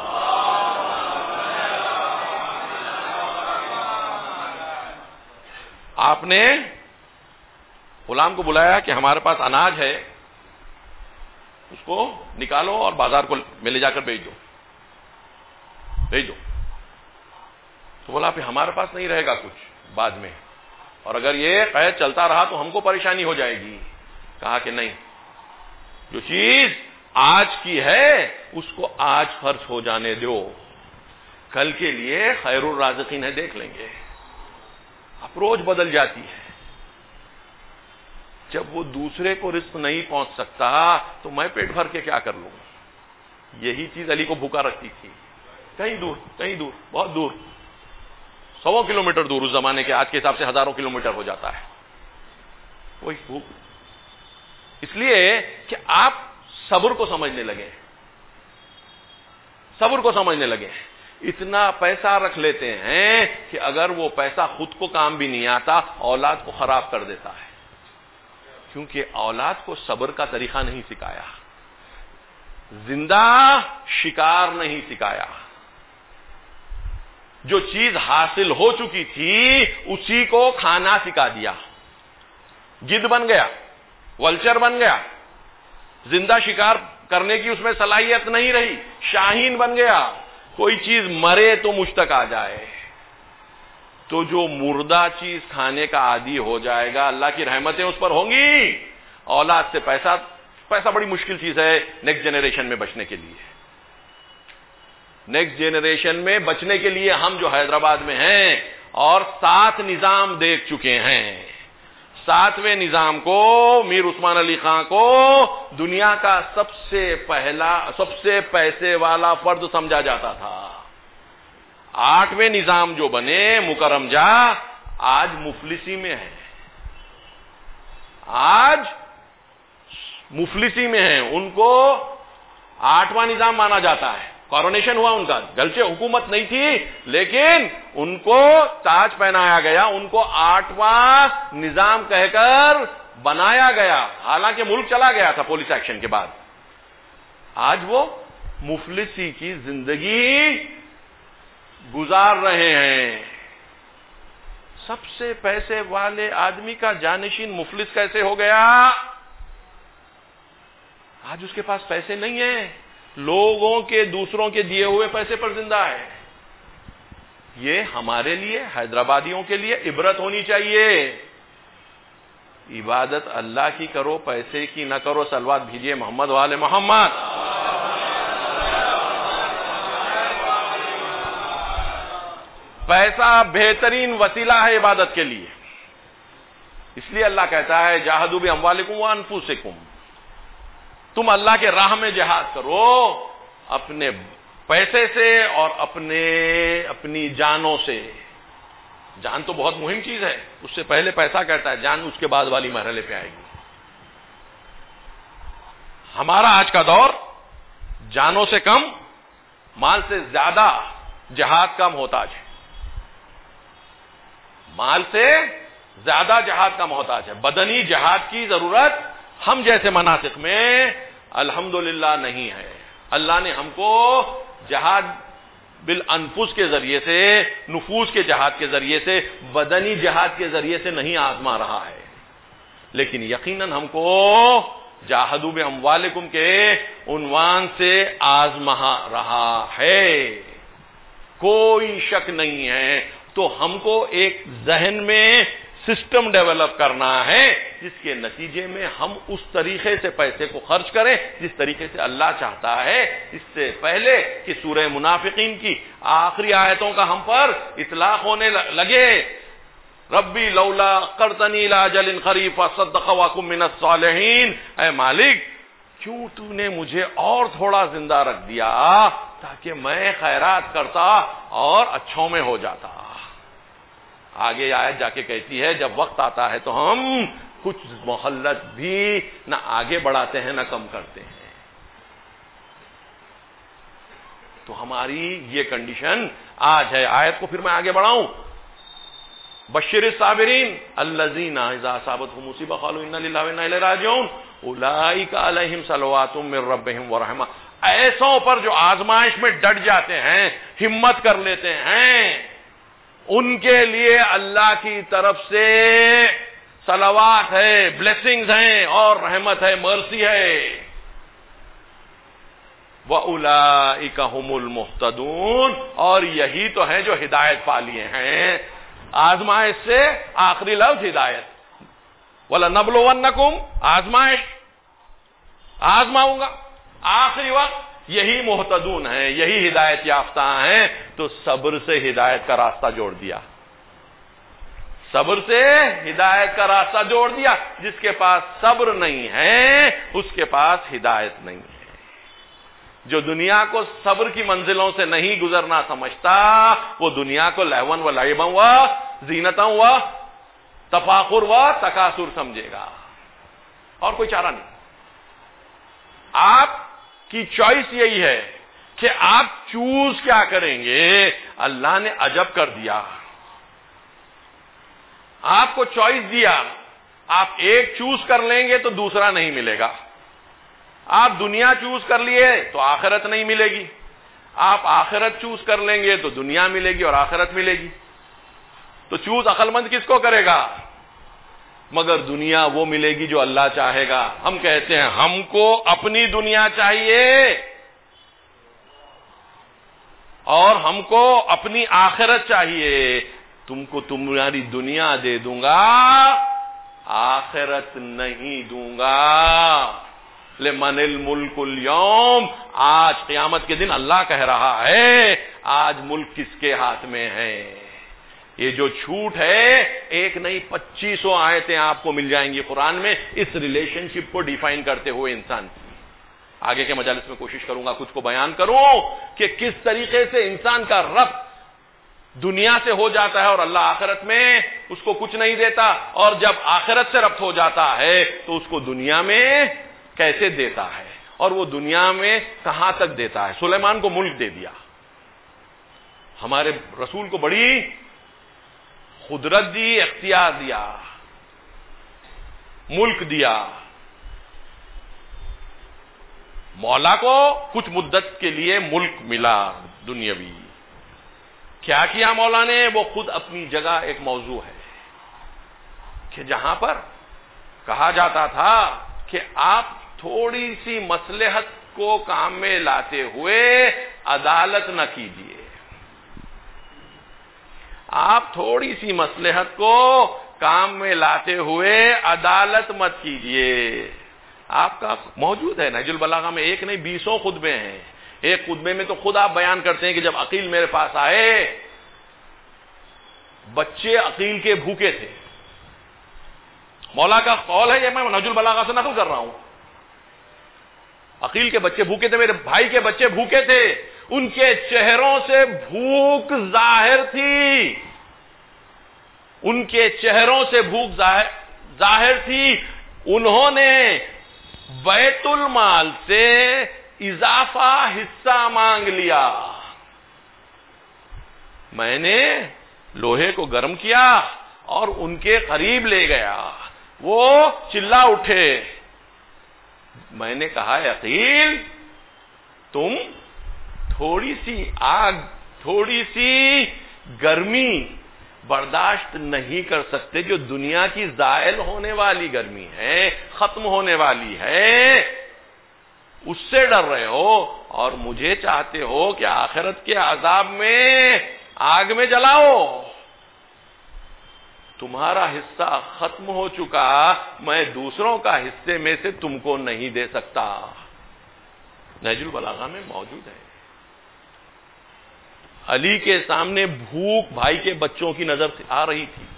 A: آپ نے غلام کو بلایا کہ ہمارے پاس اناج ہے, اس کو نکالو اور بازار کو میں لے جا کر بیچ دو بیچ دو تو بولا پھر ہمارے پاس نہیں رہے گا کچھ بعد میں, اور اگر یہ قحط چلتا رہا تو ہم کو پریشانی ہو جائے گی. کہا کہ نہیں, جو چیز آج کی ہے اس کو آج خرچ ہو جانے دو, کل کے لیے خیر الرازقین ہے دیکھ لیں گے. اپروچ بدل جاتی ہے. جب وہ دوسرے کو رزق نہیں پہنچ سکتا تو میں پیٹ بھر کے کیا کر لوں. یہی چیز علی کو بھوکا رکھتی تھی. کہیں دور کہیں دور بہت دور, سو کلو میٹر دور, اس زمانے کے آج کے حساب سے ہزاروں کلو میٹر ہو جاتا ہے وہی بھوک. اس لیے کہ آپ صبر کو سمجھنے لگے, صبر کو سمجھنے لگے. اتنا پیسہ رکھ لیتے ہیں کہ اگر وہ پیسہ خود کو کام بھی نہیں آتا اولاد کو خراب کر دیتا ہے, کیونکہ اولاد کو صبر کا طریقہ نہیں سکھایا, زندہ شکار نہیں سکھایا. جو چیز حاصل ہو چکی تھی اسی کو کھانا سکھا دیا. گدھ بن گیا, ولچر بن گیا, زندہ شکار کرنے کی اس میں صلاحیت نہیں رہی, شاہین بن گیا. کوئی چیز مرے تو مجھ تک آ جائے. تو جو مردہ چیز کھانے کا عادی ہو جائے گا اللہ کی رحمتیں اس پر ہوں گی. اولاد سے پیسہ پیسہ بڑی مشکل چیز ہے نیکسٹ جنریشن میں بچنے کے لیے. نیکسٹ جنریشن میں بچنے کے لیے ہم جو حیدرآباد میں ہیں اور سات نظام دیکھ چکے ہیں, ساتویں نظام کو میر عثمان علی خان کو دنیا کا سب سے پہلا سب سے پیسے والا فرد سمجھا جاتا تھا. آٹھویں نظام جو بنے مکرم جا آج مفلسی میں ہے, آج مفلسی میں ہیں. ان کو آٹھواں نظام مانا جاتا ہے. کورونیشن ہوا ان کا, گرچہ حکومت نہیں تھی لیکن ان کو تاج پہنایا گیا, ان کو آٹھواں نظام کہہ کر بنایا گیا, حالانکہ ملک چلا گیا تھا پولیس ایکشن کے بعد. آج وہ مفلسی کی زندگی گزار رہے ہیں. سب سے پیسے والے آدمی کا جانشین مفلس کیسے ہو گیا؟ آج اس کے پاس پیسے نہیں ہیں, لوگوں کے دوسروں کے دیے ہوئے پیسے پر زندہ ہے. یہ ہمارے لیے حیدرآبادیوں کے لیے عبرت ہونی چاہیے. عبادت اللہ کی کرو, پیسے کی نہ کرو. صلوات بھیجیے محمد والے محمد. پیسہ بہترین وسیلہ ہے عبادت کے لیے. اس لیے اللہ کہتا ہے جاہدوا باموالکم وانفسکم, تم اللہ کے راہ میں جہاد کرو اپنے پیسے سے اور اپنے اپنی جانوں سے. جان تو بہت مہم چیز ہے, اس سے پہلے پیسہ کہتا ہے, جان اس کے بعد والی مرحلے پہ آئے گی. ہمارا آج کا دور جانوں سے کم مال سے زیادہ جہاد کا محتاج ہے. مال سے زیادہ جہاد کا محتاج ہے. بدنی جہاد کی ضرورت ہم جیسے مناطق میں الحمدللہ نہیں ہے. اللہ نے ہم کو جہاد بالانفس کے ذریعے سے, نفوس کے جہاد کے ذریعے سے, بدنی جہاد کے ذریعے سے نہیں آزما رہا ہے, لیکن یقیناً ہم کو جاہدوا باموالکم کے عنوان سے آزما رہا ہے, کوئی شک نہیں ہے. تو ہم کو ایک ذہن میں سسٹم ڈیولپ کرنا ہے جس کے نتیجے میں ہم اس طریقے سے پیسے کو خرچ کریں جس طریقے سے اللہ چاہتا ہے. اس سے پہلے کہ سورہ منافقین کی آخری آیتوں کا ہم پر اطلاق ہونے لگے, ربی لولا اخرتنی الی اجل قریب فاصدق واکن من الصالحین, اے مالک کیوں تو نے مجھے اور تھوڑا زندہ رکھ دیا تاکہ میں خیرات کرتا اور اچھوں میں ہو جاتا. آگے آیت جا کے کہتی ہے جب وقت آتا ہے تو ہم کچھ مہلت بھی نہ آگے بڑھاتے ہیں نہ کم کرتے ہیں. تو ہماری یہ کنڈیشن آج ہے. آیت کو پھر میں آگے بڑھاؤں. بشر الصابرین الذین اذا اصابتهم مصیبہ قالوا انا للہ وانا الیہ راجعون اولئک علیہم صلوات من ربہم ورحمہ. ایسوں پر جو آزمائش میں ڈٹ جاتے ہیں, ہمت کر لیتے ہیں, ان کے لیے اللہ کی طرف سے صلوات ہے, بلیسنگز ہیں اور رحمت ہے, مرسی ہے. وَأُولَئِكَ هُمُ الْمُهْتَدُونَ, اور یہی تو ہیں جو ہدایت پا لیے ہیں. آزمائش سے آخری لفظ ہدایت. وَلَنَبْلُوَنَّكُمْ, آزمائش, آزماؤں گا, آخری وقت یہی محتدون ہیں, یہی ہدایت یافتہ ہیں. تو صبر سے ہدایت کا راستہ جوڑ دیا, صبر سے ہدایت کا راستہ جوڑ دیا. جس کے پاس صبر نہیں ہے اس کے پاس ہدایت نہیں ہے. جو دنیا کو صبر کی منزلوں سے نہیں گزرنا سمجھتا وہ دنیا کو لہون و لعبا و زینتا و تفاخر و تکاثر سمجھے گا, اور کوئی چارہ نہیں. آپ کی چوائس یہی ہے کہ آپ چوز کیا کریں گے. اللہ نے عجب کر دیا, آپ کو چوائس دیا, آپ ایک چوز کر لیں گے تو دوسرا نہیں ملے گا. آپ دنیا چوز کر لیے تو آخرت نہیں ملے گی, آپ آخرت چوز کر لیں گے تو دنیا ملے گی اور آخرت ملے گی. تو چوز عقل مند کس کو کرے گا؟ مگر دنیا وہ ملے گی جو اللہ چاہے گا. ہم کہتے ہیں ہم کو اپنی دنیا چاہیے اور ہم کو اپنی آخرت چاہیے. تم کو تمہاری دنیا دے دوں گا, آخرت نہیں دوں گا. لمن الملک اليوم, آج قیامت کے دن اللہ کہہ رہا ہے آج ملک کس کے ہاتھ میں ہے. یہ جو چھوٹ ہے, ایک نہیں پچیسوں آیتیں آپ کو مل جائیں گی قرآن میں اس ریلیشن شپ کو ڈیفائن کرتے ہوئے انسان کی. آگے کے مجالس میں کوشش کروں گا کچھ کو بیان کروں کہ کس طریقے سے انسان کا ربط دنیا سے ہو جاتا ہے اور اللہ آخرت میں اس کو کچھ نہیں دیتا, اور جب آخرت سے ربط ہو جاتا ہے تو اس کو دنیا میں کیسے دیتا ہے اور وہ دنیا میں کہاں تک دیتا ہے. سلیمان کو ملک دے دیا, ہمارے رسول کو بڑی قدرت دی, اختیار دیا, ملک دیا. مولا کو کچھ مدت کے لیے ملک ملا دنیاوی. کیا کیا مولا نے؟ وہ خود اپنی جگہ ایک موضوع ہے کہ جہاں پر کہا جاتا تھا کہ آپ تھوڑی سی مصلحت کو کام میں لاتے ہوئے عدالت نہ کیجیے, آپ تھوڑی سی مصلحت کو کام میں لاتے ہوئے عدالت مت کیجیے. آپ کا موجود ہے نہج البلاغہ میں, ایک نہیں بیسوں خطبے ہیں. ایک خطبے میں تو خود آپ بیان کرتے ہیں کہ جب عقیل میرے پاس آئے, بچے عقیل کے بھوکے تھے. مولا کا قول ہے, یہ میں نہج البلاغہ سے نقل کر رہا ہوں. عقیل کے بچے بھوکے تھے, میرے بھائی کے بچے بھوکے تھے, ان کے چہروں سے بھوک ظاہر تھی, ان کے چہروں سے بھوک ظاہر تھی. انہوں نے بیت المال سے اضافہ حصہ مانگ لیا. میں نے لوہے کو گرم کیا اور ان کے قریب لے گیا, وہ چلا اٹھے. میں نے کہا عقیل تم تھوڑی سی آگ, تھوڑی سی گرمی برداشت نہیں کر سکتے جو دنیا کی زائل ہونے والی گرمی ہے, ختم ہونے والی ہے, اس سے ڈر رہے ہو اور مجھے چاہتے ہو کہ آخرت کے عذاب میں آگ میں جلاؤ. تمہارا حصہ ختم ہو چکا, میں دوسروں کا حصے میں سے تم کو نہیں دے سکتا. نہج البلاغہ میں موجود ہے. علی کے سامنے بھوک بھائی کے بچوں کی نظر سے آ رہی تھی.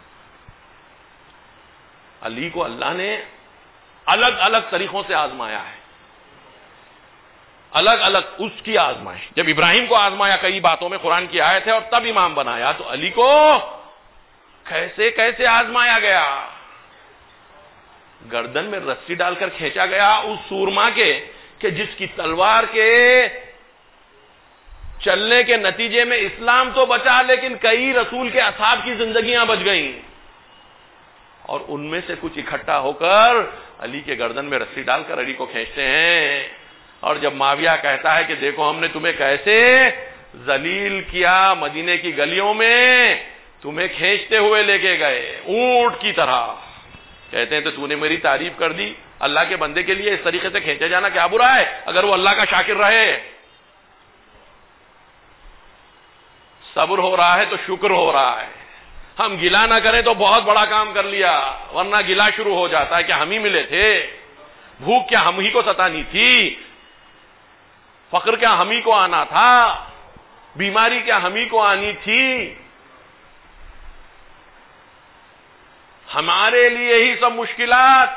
A: علی کو اللہ نے الگ الگ طریقوں سے آزمایا ہے, الگ الگ اس کی آزمائش. جب ابراہیم کو آزمایا کئی باتوں میں, قرآن کی آیت ہے, اور تب امام بنایا, تو علی کو کیسے کیسے آزمایا گیا. گردن میں رسی ڈال کر کھینچا گیا اس سورما کے کہ جس کی تلوار کے چلنے کے نتیجے میں اسلام تو بچا لیکن کئی رسول کے اصحاب کی زندگیاں بچ گئیں، اور ان میں سے کچھ اکٹھا ہو کر علی کے گردن میں رسی ڈال کر علی کو کھینچتے ہیں. اور جب معاویہ کہتا ہے کہ دیکھو ہم نے تمہیں کیسے ذلیل کیا، مدینے کی گلیوں میں تمہیں کھینچتے ہوئے لے کے گئے اونٹ کی طرح، کہتے ہیں تو تو نے میری تعریف کر دی. اللہ کے بندے کے لیے اس طریقے سے کھینچے جانا کیا برا ہے اگر وہ اللہ کا شاکر رہے؟ صبر ہو رہا ہے تو شکر ہو رہا ہے. ہم گلا نہ کریں تو بہت بڑا کام کر لیا، ورنہ گلا شروع ہو جاتا ہے کہ ہم ہی ملے تھے، بھوک کیا ہم ہی کو ستانی تھی، فقر کیا ہم ہی کو آنا تھا، بیماری کیا ہم ہی کو آنی تھی. ہمارے لیے ہی سب مشکلات.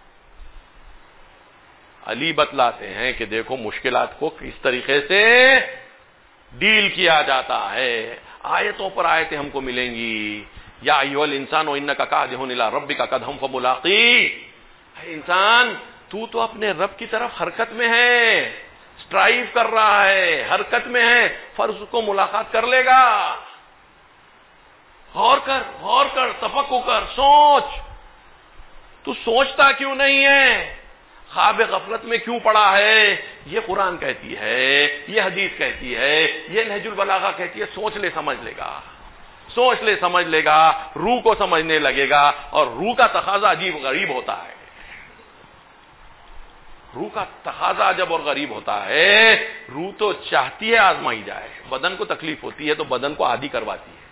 A: علی بتلاتے ہیں کہ دیکھو مشکلات کو کس طریقے سے ڈیل کیا جاتا ہے. آیتوں پر آیتیں ہم کو ملیں گی. یا ایھا الانسان انک کادح الی ربک قدحا فملاقی، اے انسان تو تو اپنے رب کی طرف حرکت میں ہے، اسٹرائیو کر رہا ہے، حرکت میں ہے، فرض کو ملاقات کر لے گا. غور کر غور کر تفکر کر، سوچ. تو سوچتا کیوں نہیں ہے؟ خواب غفلت میں کیوں پڑا ہے؟ یہ قرآن کہتی ہے، یہ حدیث کہتی ہے، یہ نہج البلاغہ کہتی ہے. سوچ لے سمجھ لے گا، سوچ لے سمجھ لے گا، روح کو سمجھنے لگے گا. اور روح کا تقاضا عجیب غریب ہوتا ہے. روح کا تقاضا جب اور غریب ہوتا ہے، روح تو چاہتی ہے آزمائی جائے. بدن کو تکلیف ہوتی ہے تو بدن کو عادی کرواتی ہے،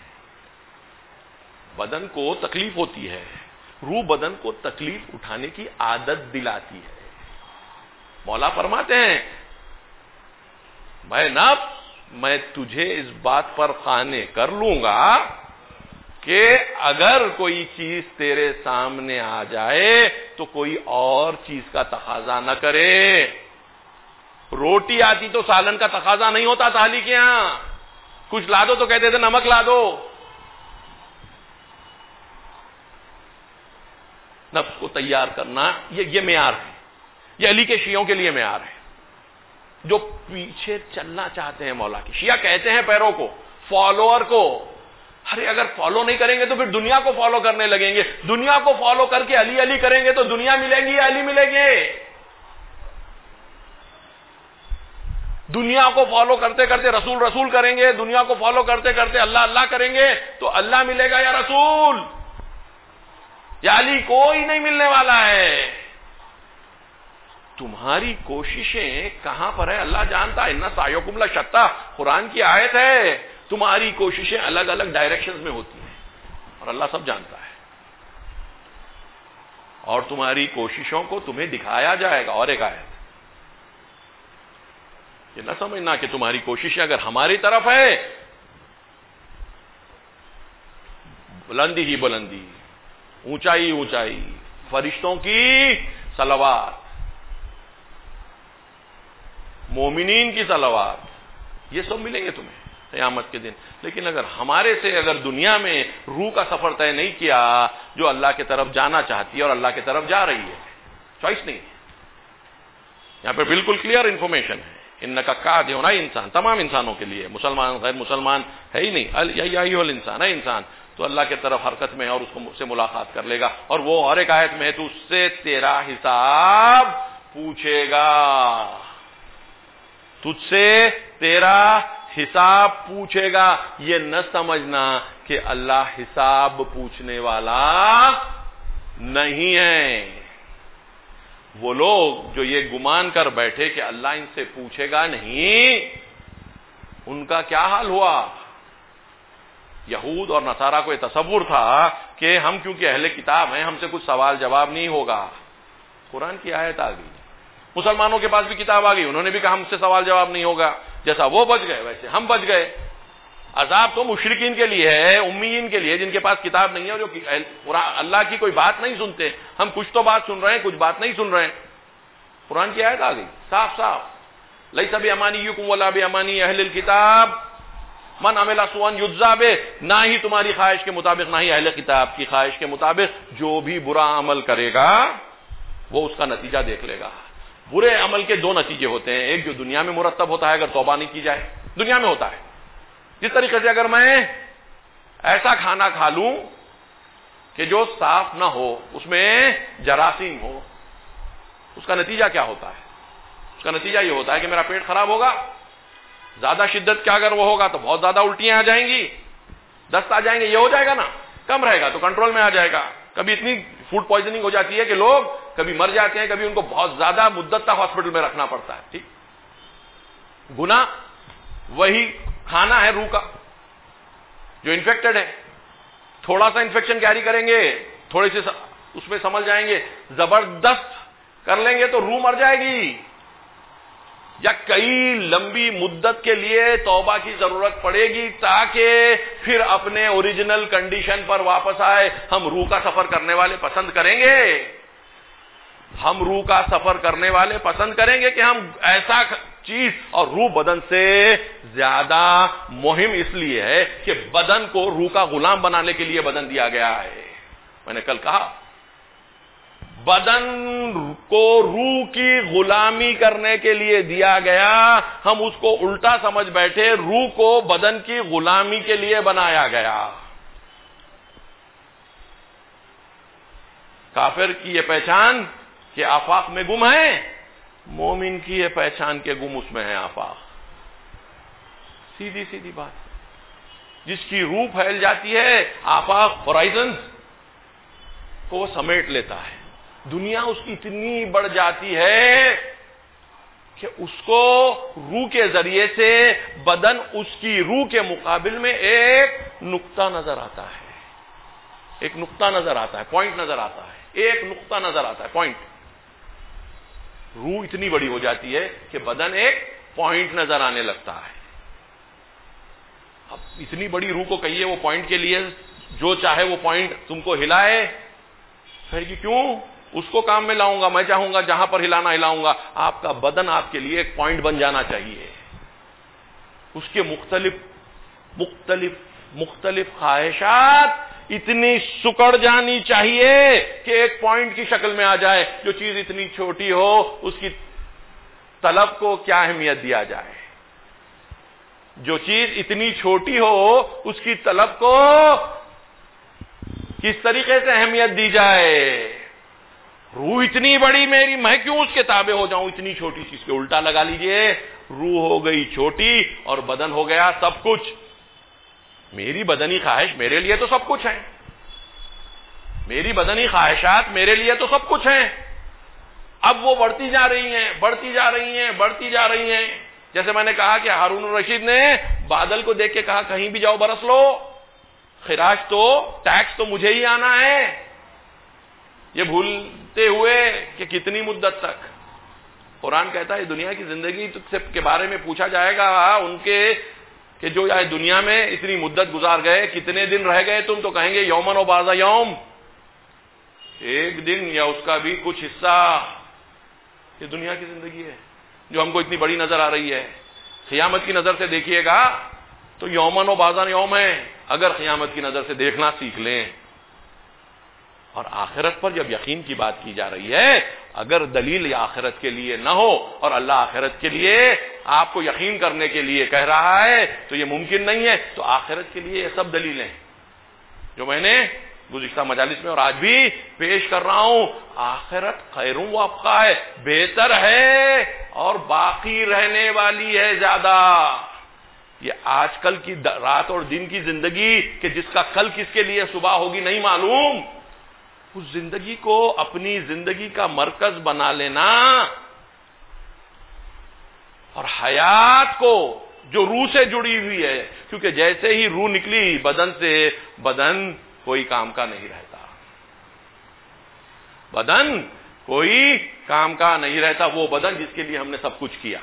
A: بدن کو تکلیف ہوتی ہے، روح بدن کو تکلیف اٹھانے کی عادت دلاتی ہے. مولا فرماتے ہیں میں نفس میں تجھے اس بات پر قانع کر لوں گا کہ اگر کوئی چیز تیرے سامنے آ جائے تو کوئی اور چیز کا تقاضا نہ کرے. روٹی آتی تو سالن کا تقاضا نہیں ہوتا تھا علی کے یہاں. کچھ لا دو تو کہتے تھے نمک لا دو. نفس کو تیار کرنا یہ یہ معیار ہے. یہ علی کے شیعوں کے لیے معیار ہے جو پیچھے چلنا چاہتے ہیں مولا کی. شیعہ کہتے ہیں پیروں کو، فالوور کو، ارے اگر فالو نہیں کریں گے تو پھر دنیا کو فالو کرنے لگیں گے. دنیا کو فالو کر کے علی علی کریں گے تو دنیا ملے گی یا علی ملے گے؟ دنیا کو فالو کرتے کرتے رسول رسول کریں گے، دنیا کو فالو کرتے کرتے اللہ اللہ کریں گے تو اللہ ملے گا یا رسول یا علی؟ کوئی نہیں ملنے والا ہے. تمہاری کوششیں کہاں پر ہے اللہ جانتا ہے. ان سعیکم لشتی، قرآن کی آیت ہے. تمہاری کوششیں الگ الگ ڈائریکشنز میں ہوتی ہیں اور اللہ سب جانتا ہے. اور تمہاری کوششوں کو تمہیں دکھایا جائے گا. اور ایک آیت یہ نہ سمجھنا کہ تمہاری کوششیں اگر ہماری طرف ہے، بلندی ہی بلندی، اونچائی اونچائی، فرشتوں کی صلوات، مومنین کی صلوات، یہ سب ملیں گے تمہیں قیامت کے دن. لیکن اگر ہمارے سے اگر دنیا میں روح کا سفر طے نہیں کیا جو اللہ کی طرف جانا چاہتی ہے اور اللہ کی طرف جا رہی ہے، چوائس نہیں ہے. یہاں پہ بالکل کلیئر انفارمیشن ہے. انکا کادح ہونا انسان تمام انسانوں کے لیے، مسلمان غیر مسلمان ہے ہی نہیں. یا ایھا الانسان ہے انسان تو اللہ کی طرف حرکت میں اور اس کو سے ملاقات کر لے گا. اور وہ اور ایک آیت میں ہے تو اس سے تیرا حساب پوچھے گا، تجھ سے تیرا حساب پوچھے گا. یہ نہ سمجھنا کہ اللہ حساب پوچھنے والا نہیں ہے. وہ لوگ جو یہ گمان کر بیٹھے کہ اللہ ان سے پوچھے گا نہیں، ان کا کیا حال ہوا؟ یہود اور نصارہ کو یہ تصور تھا کہ ہم کیونکہ اہل کتاب ہیں ہم سے کچھ سوال جواب نہیں ہوگا. قرآن کی آیت آ گئی، مسلمانوں کے پاس بھی کتاب آ گئی، انہوں نے بھی کہا ہم سے سوال جواب نہیں ہوگا. جیسا وہ بچ گئے ویسے ہم بچ گئے. عذاب تو مشرکین کے لیے ہے، امیین کے لیے، جن کے پاس کتاب نہیں ہے اور جو اللہ کی کوئی بات نہیں سنتے. ہم کچھ تو بات سن رہے ہیں، کچھ بات نہیں سن رہے ہیں. قرآن کی آیت آ گئی صاف صاف، لیس بامانیکم ولا بامانی اہل الکتاب من عمل سوءا یجزا بہ. نہ ہی تمہاری خواہش کے مطابق، نہ ہی اہل کتاب کی خواہش کے مطابق. جو بھی برا عمل کرے گا وہ اس کا نتیجہ دیکھ لے گا. برے عمل کے دو نتیجے ہوتے ہیں، ایک جو دنیا میں مرتب ہوتا ہے اگر توبہ نہیں کی جائے، دنیا میں ہوتا ہے. جس طریقے سے اگر میں ایسا کھانا کھا لوں کہ جو صاف نہ ہو, اس میں جراثیم ہو, اس کا نتیجہ کیا ہوتا ہے؟ اس کا نتیجہ یہ ہوتا ہے کہ میرا پیٹ خراب ہوگا. زیادہ شدت کا اگر وہ ہوگا تو بہت زیادہ الٹیاں آ جائیں گی, دست آ جائیں گے. یہ ہو جائے گا نا, کم رہے گا تو کنٹرول میں آ جائے گا. کبھی اتنی فوڈ پوائزننگ ہو جاتی ہے کہ لوگ کبھی مر جاتے ہیں, کبھی ان کو بہت زیادہ مدت تک ہاسپٹل میں رکھنا پڑتا ہے. ٹھیک, گناہ وہی کھانا ہے روح کا جو انفیکٹڈ ہے. تھوڑا سا انفیکشن کیری کریں گے, تھوڑے سے اس میں سمجھ جائیں گے, زبردست کر لیں گے تو روح مر جائے گی. یا کئی لمبی مدت کے لیے توبہ کی ضرورت پڑے گی تاکہ پھر اپنے اوریجنل کنڈیشن پر واپس آئے. ہم روح کا سفر کرنے والے پسند کریں گے, ہم روح کا سفر کرنے والے پسند کریں گے کہ ہم ایسا چیز, اور روح بدن سے زیادہ مہم اس لیے ہے کہ بدن کو روح کا غلام بنانے کے لیے بدن دیا گیا ہے. میں نے کل کہا بدن کو روح کی غلامی کرنے کے لیے دیا گیا, ہم اس کو الٹا سمجھ بیٹھے, روح کو بدن کی غلامی کے لیے بنایا گیا. کافر کی یہ پہچان کہ آفاق میں گم ہے, مومن کی یہ پہچان کے گم اس میں ہے آفاق. سیدھی سیدھی بات. جس کی روح پھیل جاتی ہے آفاق ہورائزنز کو وہ سمیٹ لیتا ہے. دنیا اس کی اتنی بڑھ جاتی ہے کہ اس کو روح کے ذریعے سے بدن اس کی روح کے مقابل میں ایک نقطہ نظر آتا ہے, ایک نقطہ نظر آتا ہے, پوائنٹ نظر آتا ہے, ایک نقطہ نظر آتا ہے, پوائنٹ. روح اتنی بڑی ہو جاتی ہے کہ بدن ایک پوائنٹ نظر آنے لگتا ہے. اب اتنی بڑی روح کو کہیے وہ پوائنٹ کے لیے جو چاہے وہ پوائنٹ تم کو ہلائے, کہے گی کیوں, اس کو کام میں لاؤں گا, میں چاہوں گا جہاں پر ہلانا ہلاؤں گا. آپ کا بدن آپ کے لیے ایک پوائنٹ بن جانا چاہیے. اس کے مختلف مختلف مختلف خواہشات اتنی سکڑ جانی چاہیے کہ ایک پوائنٹ کی شکل میں آ جائے. جو چیز اتنی چھوٹی ہو اس کی طلب کو کیا اہمیت دیا جائے, جو چیز اتنی چھوٹی ہو اس کی طلب کو کس طریقے سے اہمیت دی جائے. روح اتنی بڑی میری, میں کیوں اس کے تابع ہو جاؤں اتنی چھوٹی چیز کے. الٹا لگا لیجئے, روح ہو گئی چھوٹی اور بدن ہو گیا سب کچھ. میری بدنی خواہش میرے لیے تو سب کچھ ہے, میری بدنی خواہشات میرے لیے تو سب کچھ ہیں. اب وہ بڑھتی جا رہی ہیں بڑھتی جا رہی ہیں بڑھتی جا رہی ہیں. جیسے میں نے کہا کہ ہارون الرشید نے بادل کو دیکھ کے کہا کہیں بھی جاؤ برس لو, خراج تو ٹیکس تو مجھے ہی آنا ہے. یہ بھولتے ہوئے کہ کتنی مدت تک. قرآن کہتا ہے دنیا کی زندگی کے بارے میں پوچھا جائے گا ان کے کہ جو یہ دنیا میں اتنی مدت گزار گئے, کتنے دن رہ گئے تم, تو کہیں گے یومن و بازا یوم, ایک دن یا اس کا بھی کچھ حصہ. یہ دنیا کی زندگی ہے جو ہم کو اتنی بڑی نظر آ رہی ہے. قیامت کی نظر سے دیکھیے گا تو یومن و بازا یوم ہے, اگر قیامت کی نظر سے دیکھنا سیکھ لیں. اور آخرت پر جب یقین کی بات کی جا رہی ہے, اگر دلیل آخرت کے لیے نہ ہو اور اللہ آخرت کے لیے آپ کو یقین کرنے کے لیے کہہ رہا ہے تو یہ ممکن نہیں ہے. تو آخرت کے لیے یہ سب دلیلیں جو میں نے گزشتہ مجالس میں اور آج بھی پیش کر رہا ہوں. آخرت خیر و ابقا ہے, بہتر ہے اور باقی رہنے والی ہے زیادہ. یہ آج کل کی رات اور دن کی زندگی کہ جس کا کل کس کے لیے صبح ہوگی نہیں معلوم, اس زندگی کو اپنی زندگی کا مرکز بنا لینا اور حیات کو جو روح سے جڑی ہوئی ہے, کیونکہ جیسے ہی روح نکلی بدن سے, بدن کوئی کام کا نہیں رہتا, بدن کوئی کام کا نہیں رہتا. وہ بدن جس کے لیے ہم نے سب کچھ کیا,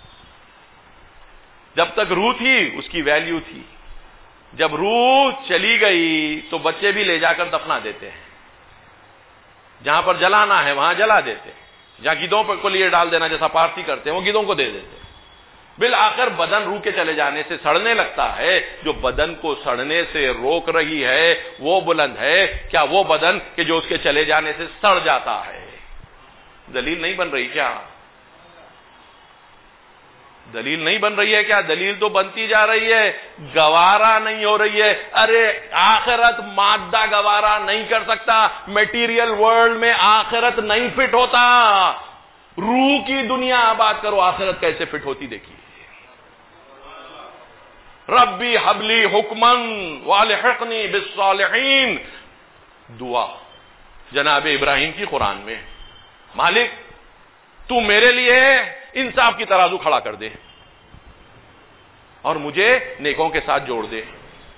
A: جب تک روح تھی اس کی ویلیو تھی. جب روح چلی گئی تو بچے بھی لے جا کر دفنا دیتے ہیں, جہاں پر جلانا ہے وہاں جلا دیتے, جہاں گیدوں کو لیے ڈال دینا جیسا پارسی کرتے ہیں وہ گیدوں کو دے دیتے. بالآخر بدن روح کے چلے جانے سے سڑنے لگتا ہے. جو بدن کو سڑنے سے روک رہی ہے وہ بلند ہے, کیا وہ بدن کہ جو اس کے چلے جانے سے سڑ جاتا ہے. دلیل نہیں بن رہی کیا؟ دلیل نہیں بن رہی ہے کیا؟ دلیل تو بنتی جا رہی ہے، گوارا نہیں ہو رہی ہے. ارے آخرت مادہ گوارا نہیں کر سکتا، میٹیریل ورلڈ میں آخرت نہیں فٹ ہوتا. روح کی دنیا آباد کرو، آخرت کیسے فٹ ہوتی دیکھیے. ربی حبلی حکمن والحقنی بالصالحین، دعا جناب ابراہیم کی قرآن میں. مالک تو میرے لیے انصاف کی ترازو کھڑا کر دے اور مجھے نیکوں کے ساتھ جوڑ دے.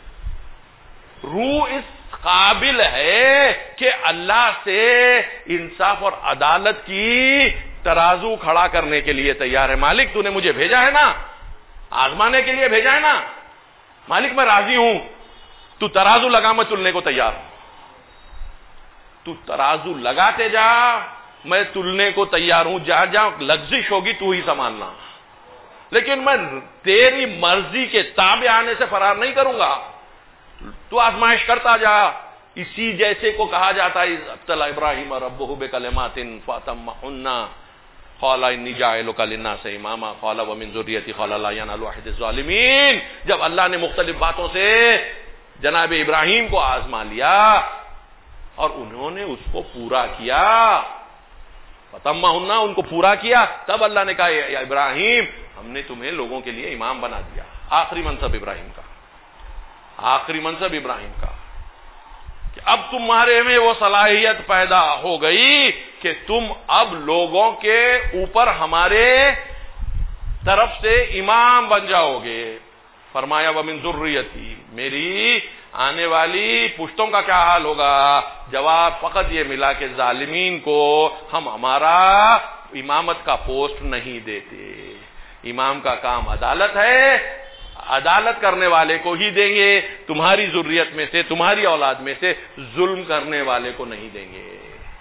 A: روح اس قابل ہے کہ اللہ سے انصاف اور عدالت کی ترازو کھڑا کرنے کے لیے تیار ہے. مالک تو نے مجھے بھیجا ہے نا، آزمانے کے لیے بھیجا ہے نا. مالک میں راضی ہوں، تو ترازو لگا، میں تلنے کو تیار ہوں. تو ترازو لگاتے جا، میں تلنے کو تیار ہوں. جہاں جہاں لغزش ہوگی تو ہی سنبھالنا، لیکن میں تیری مرضی کے تابع آنے سے فرار نہیں کروں گا. تو آزمائش کرتا جا. اسی جیسے کو کہا جاتا ہے ابتلی ابراہیم ربہ بکلمات فاتمہن قال انی جاعلک للناس اماما قال ومن ذریتی قال لا ینال عہد الظالمین. جب اللہ نے مختلف باتوں سے جناب ابراہیم کو آزما لیا اور انہوں نے اس کو پورا کیا، فتمہن ان کو پورا کیا، تب اللہ نے کہا یا ابراہیم ہم نے تمہیں لوگوں کے لیے امام بنا دیا. آخری منصب ابراہیم کا، آخری منصب ابراہیم کا کہ اب تمہارے میں وہ صلاحیت پیدا ہو گئی کہ تم اب لوگوں کے اوپر ہمارے طرف سے امام بن جاؤ گے. فرمایا ومن ذریتی، میری آنے والی پشتوں کا کیا حال ہوگا؟ جواب فقط یہ ملا کہ ظالمین کو ہم ہمارا امامت کا پوسٹ نہیں دیتے. امام کا کام عدالت ہے، عدالت کرنے والے کو ہی دیں گے. تمہاری ذریت میں سے، تمہاری اولاد میں سے ظلم کرنے والے کو نہیں دیں گے.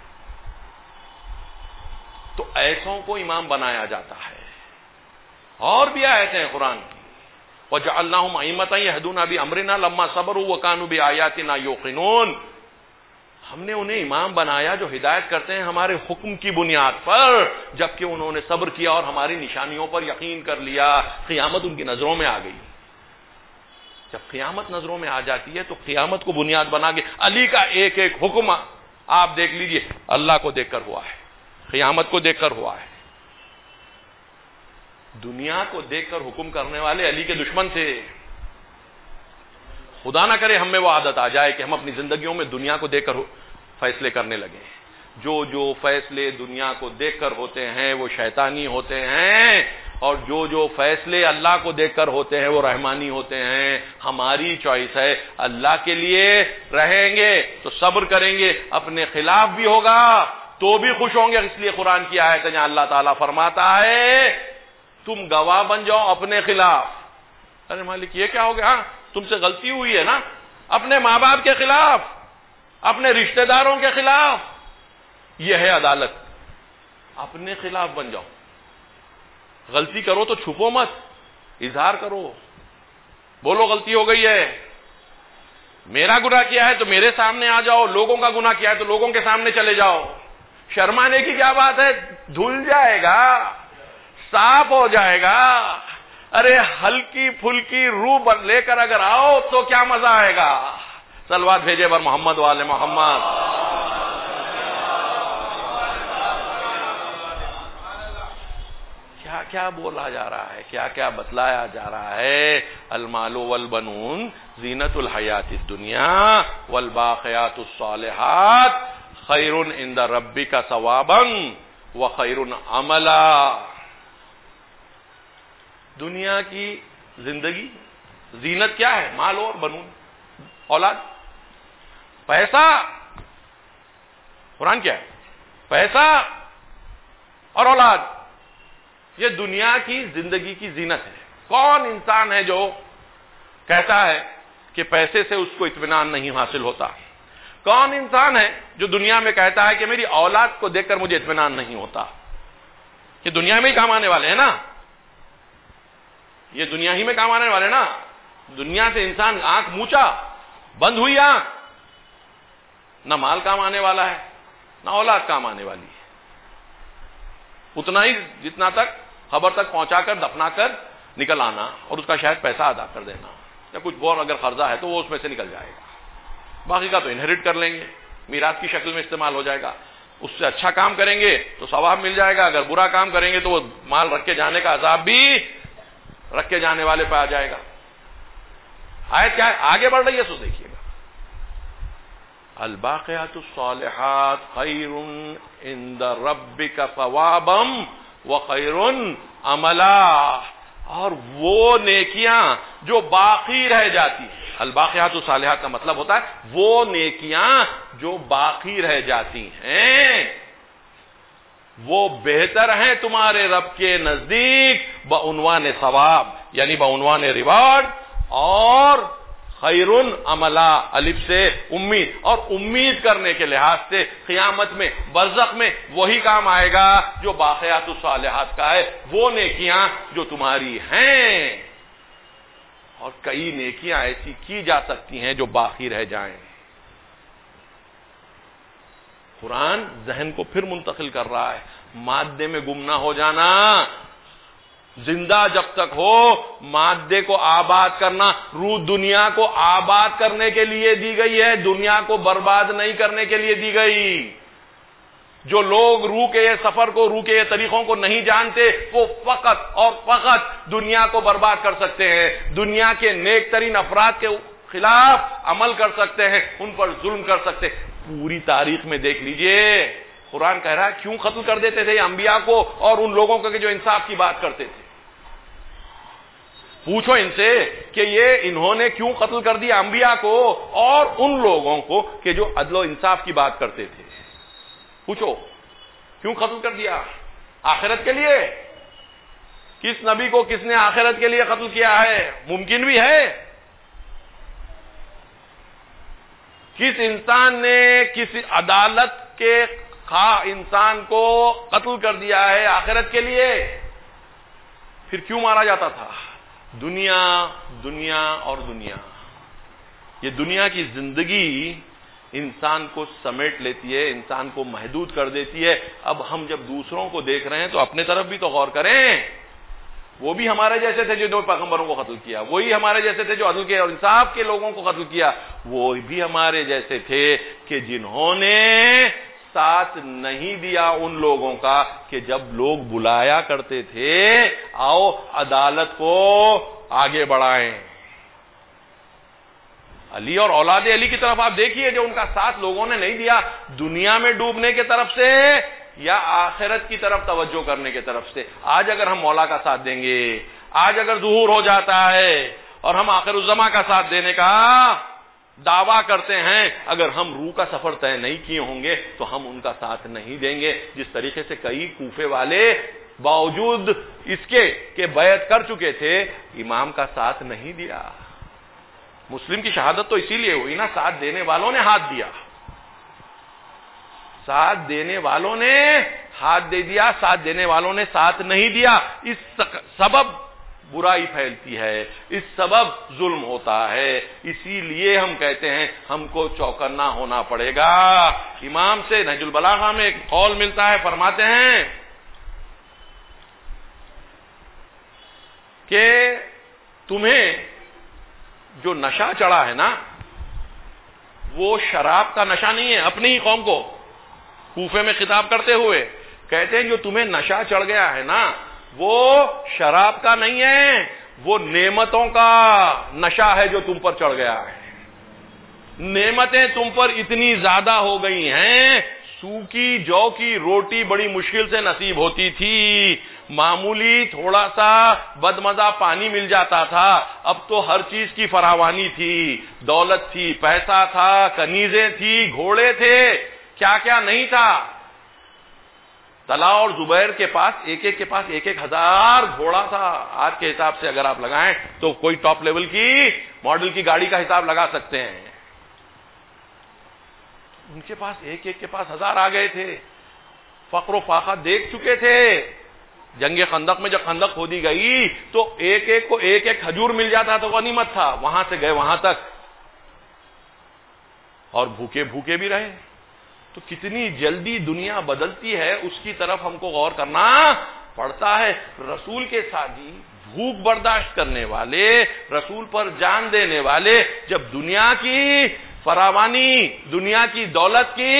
A: تو ایسوں کو امام بنایا جاتا ہے. اور بھی آیتیں ہیں قرآن کی، وَجَعَلْنَاهُمْ أَئِمَّةً يَهْدُونَ بِأَمْرِنَا لَمَّا صَبَرُوا وَكَانُوا بِآيَاتِنَا يُوقِنُونَ. ہم نے انہیں امام بنایا جو ہدایت کرتے ہیں ہمارے حکم کی بنیاد پر، جبکہ انہوں نے صبر کیا اور ہماری نشانیوں پر یقین کر لیا. قیامت ان کی نظروں میں آ گئی. جب قیامت نظروں میں آ جاتی ہے تو قیامت کو بنیاد بنا کے علی کا ایک ایک حکم آپ دیکھ لیجئے، اللہ کو دیکھ کر ہوا ہے، قیامت کو دیکھ کر ہوا ہے. دنیا کو دیکھ کر حکم کرنے والے علی کے دشمن تھے. خدا نہ کرے ہم میں وہ عادت آ جائے کہ ہم اپنی زندگیوں میں دنیا کو دیکھ کر فیصلے کرنے لگے. جو جو فیصلے دنیا کو دیکھ کر ہوتے ہیں وہ شیطانی ہوتے ہیں، اور جو جو فیصلے اللہ کو دیکھ کر ہوتے ہیں وہ رحمانی ہوتے ہیں. ہماری چوائس ہے، اللہ کے لیے رہیں گے تو صبر کریں گے، اپنے خلاف بھی ہوگا تو بھی خوش ہوں گے. اس لیے قرآن کی آیت ہے جہاں اللہ تعالیٰ فرماتا ہے تم گواہ بن جاؤ اپنے خلاف. ارے مالک یہ کیا ہو گیا؟ ہاں تم سے غلطی ہوئی ہے نا، اپنے ماں باپ کے خلاف، اپنے رشتہ داروں کے خلاف. یہ ہے عدالت. اپنے خلاف بن جاؤ. غلطی کرو تو چھپو مت، اظہار کرو، بولو غلطی ہو گئی ہے. میرا گناہ کیا ہے تو میرے سامنے آ جاؤ، لوگوں کا گناہ کیا ہے تو لوگوں کے سامنے چلے جاؤ. شرمانے کی کیا بات ہے؟ دھل جائے گا، صاف ہو جائے گا. ارے ہلکی پھلکی روح لے کر اگر آؤ تو کیا مزہ آئے گا. صلوات بھیجے بر محمد والے محمد. کیا کیا بولا جا رہا ہے، کیا کیا بتلایا جا رہا ہے. المال والبنون زینت الحیات الدنیا والباقیات الصالحات خیر عند ربک ثوابا وخیر عملا. دنیا کی زندگی زینت کیا ہے؟ مال اور بنون، اولاد، پیسہ. قرآن کیا ہے؟ پیسہ اور اولاد یہ دنیا کی زندگی کی زینت ہے. کون انسان ہے جو کہتا ہے کہ پیسے سے اس کو اطمینان نہیں حاصل ہوتا؟ کون انسان ہے جو دنیا میں کہتا ہے کہ میری اولاد کو دیکھ کر مجھے اطمینان نہیں ہوتا؟ یہ دنیا میں ہی کام آنے والے ہیں نا، یہ دنیا ہی میں کام آنے والے نا. دنیا سے انسان آنکھ موچا، بند ہوئی آنکھ، نہ مال کام آنے والا ہے نہ اولاد کام آنے والی ہے. اتنا ہی جتنا تک خبر تک پہنچا کر دفنا کر نکل آنا اور اس کا شاید پیسہ ادا کر دینا، یا کچھ اور اگر قرضہ ہے تو وہ اس میں سے نکل جائے گا، باقی کا تو انہیرٹ کر لیں گے، میراث کی شکل میں استعمال ہو جائے گا۔ اس سے اچھا کام کریں گے تو ثواب مل جائے گا، اگر برا کام کریں گے تو وہ مال رکھ کے جانے کا عذاب بھی رکھ کے جانے والے پہ آ جائے گا۔ آیت کیا ہے آگے بڑھ رہی ہے، سو دیکھیے گا، الباقیات الصالحات خیر عند ربک ثوابا وخیر عملا، اور وہ نیکیاں جو باقی رہ جاتی ہیں، الباقیات الصالحات کا مطلب ہوتا ہے وہ نیکیاں جو باقی رہ جاتی ہیں وہ بہتر ہیں تمہارے رب کے نزدیک بعنوان ثواب، یعنی بعنوان ریوارڈ، اور خیر عملا الف سے امید، اور امید کرنے کے لحاظ سے قیامت میں برزخ میں وہی کام آئے گا جو باقیات الصالحات کا ہے، وہ نیکیاں جو تمہاری ہیں، اور کئی نیکیاں ایسی کی جا سکتی ہیں جو باقی رہ جائیں۔ قرآن ذہن کو پھر منتقل کر رہا ہے، مادے میں گم نہ ہو جانا، زندہ جب تک ہو مادے کو آباد کرنا، روح دنیا کو آباد کرنے کے لیے دی گئی ہے، دنیا کو برباد نہیں کرنے کے لیے دی گئی۔ جو لوگ روح کے یہ سفر کو، روح کے یہ طریقوں کو نہیں جانتے، وہ فقط اور فقط دنیا کو برباد کر سکتے ہیں، دنیا کے نیک ترین افراد کے خلاف عمل کر سکتے ہیں، ان پر ظلم کر سکتے ہیں۔ پوری تاریخ میں دیکھ لیجئے، قرآن کہہ رہا ہے کیوں قتل کر دیتے تھے یہ انبیاء کو اور ان لوگوں کو کہ جو انصاف کی بات کرتے تھے۔ پوچھو ان سے کہ یہ انہوں نے کیوں قتل کر دیا انبیاء کو اور ان لوگوں کو کہ جو عدل و انصاف کی بات کرتے تھے، پوچھو کیوں قتل کر دیا؟ آخرت کے لیے؟ کس نبی کو کس نے آخرت کے لیے قتل کیا ہے؟ ممکن بھی ہے؟ کس انسان نے کس عدالت کے خواہ انسان کو قتل کر دیا ہے آخرت کے لیے؟ پھر کیوں مارا جاتا تھا؟ دنیا دنیا اور دنیا، یہ دنیا کی زندگی انسان کو سمیٹ لیتی ہے، انسان کو محدود کر دیتی ہے۔ اب ہم جب دوسروں کو دیکھ رہے ہیں تو اپنے طرف بھی تو غور کریں، وہ بھی ہمارے جیسے تھے جو پیغمبروں کو قتل کیا، وہی ہمارے جیسے تھے جو عدل کے اور انصاف کے لوگوں کو قتل کیا، وہ بھی ہمارے جیسے تھے کہ جنہوں نے ساتھ نہیں دیا ان لوگوں کا کہ جب لوگ بلایا کرتے تھے آؤ عدالت کو آگے بڑھائیں۔ علی اور اولاد علی کی طرف آپ دیکھیے، جو ان کا ساتھ لوگوں نے نہیں دیا، دنیا میں ڈوبنے کی طرف سے یا آخرت کی طرف توجہ کرنے کی طرف سے۔ آج اگر ہم مولا کا ساتھ دیں گے، آج اگر ظہور ہو جاتا ہے اور ہم آخر الزماں کا ساتھ دینے کا دعویٰ کرتے ہیں، اگر ہم روح کا سفر طے نہیں کیے ہوں گے تو ہم ان کا ساتھ نہیں دیں گے، جس طریقے سے کئی کوفے والے باوجود اس کے کہ بیعت کر چکے تھے امام کا ساتھ نہیں دیا۔ مسلم کی شہادت تو اسی لیے ہوئی نا، ساتھ دینے والوں نے ہاتھ دیا، ساتھ دینے والوں نے ہاتھ دے دیا، ساتھ دینے والوں نے ساتھ نہیں دیا، اس سبب برائی پھیلتی ہے، اس سبب ظلم ہوتا ہے۔ اسی لیے ہم کہتے ہیں ہم کو چوکنا ہونا پڑے گا۔ امام سے نہج البلاغہ میں ایک قول ملتا ہے، فرماتے ہیں کہ تمہیں جو نشہ چڑھا ہے نا وہ شراب کا نشہ نہیں ہے۔ اپنی ہی قوم کو کوفے میں خطاب کرتے ہوئے کہتے ہیں جو تمہیں نشہ چڑھ گیا ہے نا وہ شراب کا نہیں ہے، وہ نعمتوں کا نشہ ہے جو تم پر چڑھ گیا ہے۔ نعمتیں تم پر اتنی زیادہ ہو گئی ہیں، سوکھی جو کی روٹی بڑی مشکل سے نصیب ہوتی تھی، معمولی تھوڑا سا بدمزہ پانی مل جاتا تھا، اب تو ہر چیز کی فراوانی تھی، دولت تھی، پیسہ تھا، کنیزیں تھی، گھوڑے تھے، کیا کیا نہیں تھا۔ طلحہ اور زبیر کے پاس ایک ایک کے پاس ایک ایک ہزار گھوڑا تھا۔ آج کے حساب سے اگر آپ لگائیں تو کوئی ٹاپ لیول کی ماڈل کی گاڑی کا حساب لگا سکتے ہیں۔ ان کے پاس ایک ایک کے پاس ہزار آ گئے تھے، فقر و فاقہ دیکھ چکے تھے۔ جنگ خندق میں جب خندق کھودی گئی تو ایک ایک کو ایک ایک کھجور مل جاتا تو غنیمت تھا، وہاں سے گئے وہاں تک، اور بھوکے بھوکے بھی رہے۔ تو کتنی جلدی دنیا بدلتی ہے اس کی طرف ہم کو غور کرنا پڑھتا ہے رسول کے ساتھی، بھوک برداشت کرنے والے، رسول پر جان دینے والے، جب دنیا کی فراوانی، دنیا کی دولت کی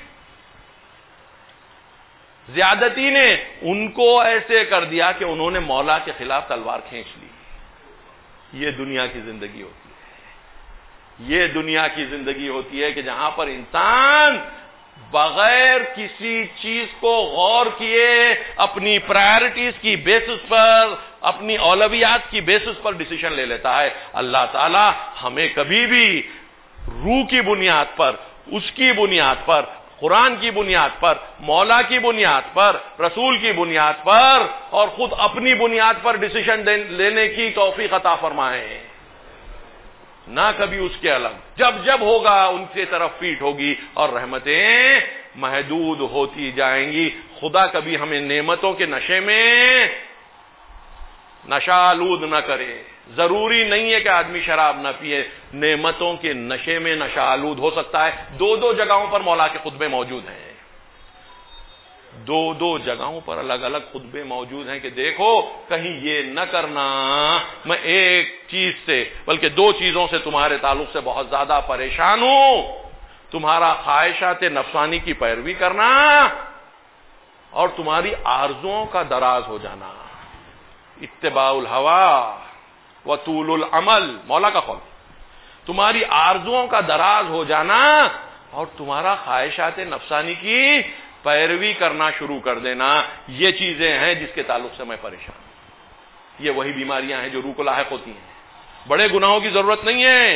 A: زیادتی نے ان کو ایسے کر دیا کہ انہوں نے مولا کے خلاف تلوار کھینچ لی. یہ دنیا کی زندگی ہوتی ہے، یہ دنیا کی زندگی ہوتی ہے کہ جہاں پر انسان بغیر کسی چیز کو غور کیے اپنی پرائرٹیز کی بیسس پر، اپنی اولویات کی بیسس پر ڈیسیشن لے لیتا ہے. اللہ تعالی ہمیں کبھی بھی روح کی بنیاد پر، اس کی بنیاد پر، قرآن کی بنیاد پر، مولا کی بنیاد پر، رسول کی بنیاد پر اور خود اپنی بنیاد پر ڈیسیشن لینے کی توفیق عطا فرمائے، نہ کبھی اس کے الگ. جب جب ہوگا ان کی طرف فیٹ ہوگی اور رحمتیں محدود ہوتی جائیں گی. خدا کبھی ہمیں نعمتوں کے نشے میں نشہ آلود نہ کرے. ضروری نہیں ہے کہ آدمی شراب نہ پیے، نعمتوں کے نشے میں نشہ آلود ہو سکتا ہے. دو دو جگہوں پر مولا کے خطبے موجود ہیں، دو دو جگہوں پر الگ الگ خطبے موجود ہیں کہ دیکھو کہیں یہ نہ کرنا، میں ایک چیز سے بلکہ دو چیزوں سے تمہارے تعلق سے بہت زیادہ پریشان ہوں. تمہارا خواہشات نفسانی کی پیروی کرنا اور تمہاری آرزوؤں کا دراز ہو جانا. اتباع الہوا وطول العمل، مولا کا قول. تمہاری آرزوؤں کا دراز ہو جانا اور تمہارا خواہشات نفسانی کی پیروی کرنا شروع کر دینا، یہ چیزیں ہیں جس کے تعلق سے میں پریشان ہوں. یہ وہی بیماریاں ہیں جو روح کو لاحق ہوتی ہیں. بڑے گناہوں کی ضرورت نہیں ہے،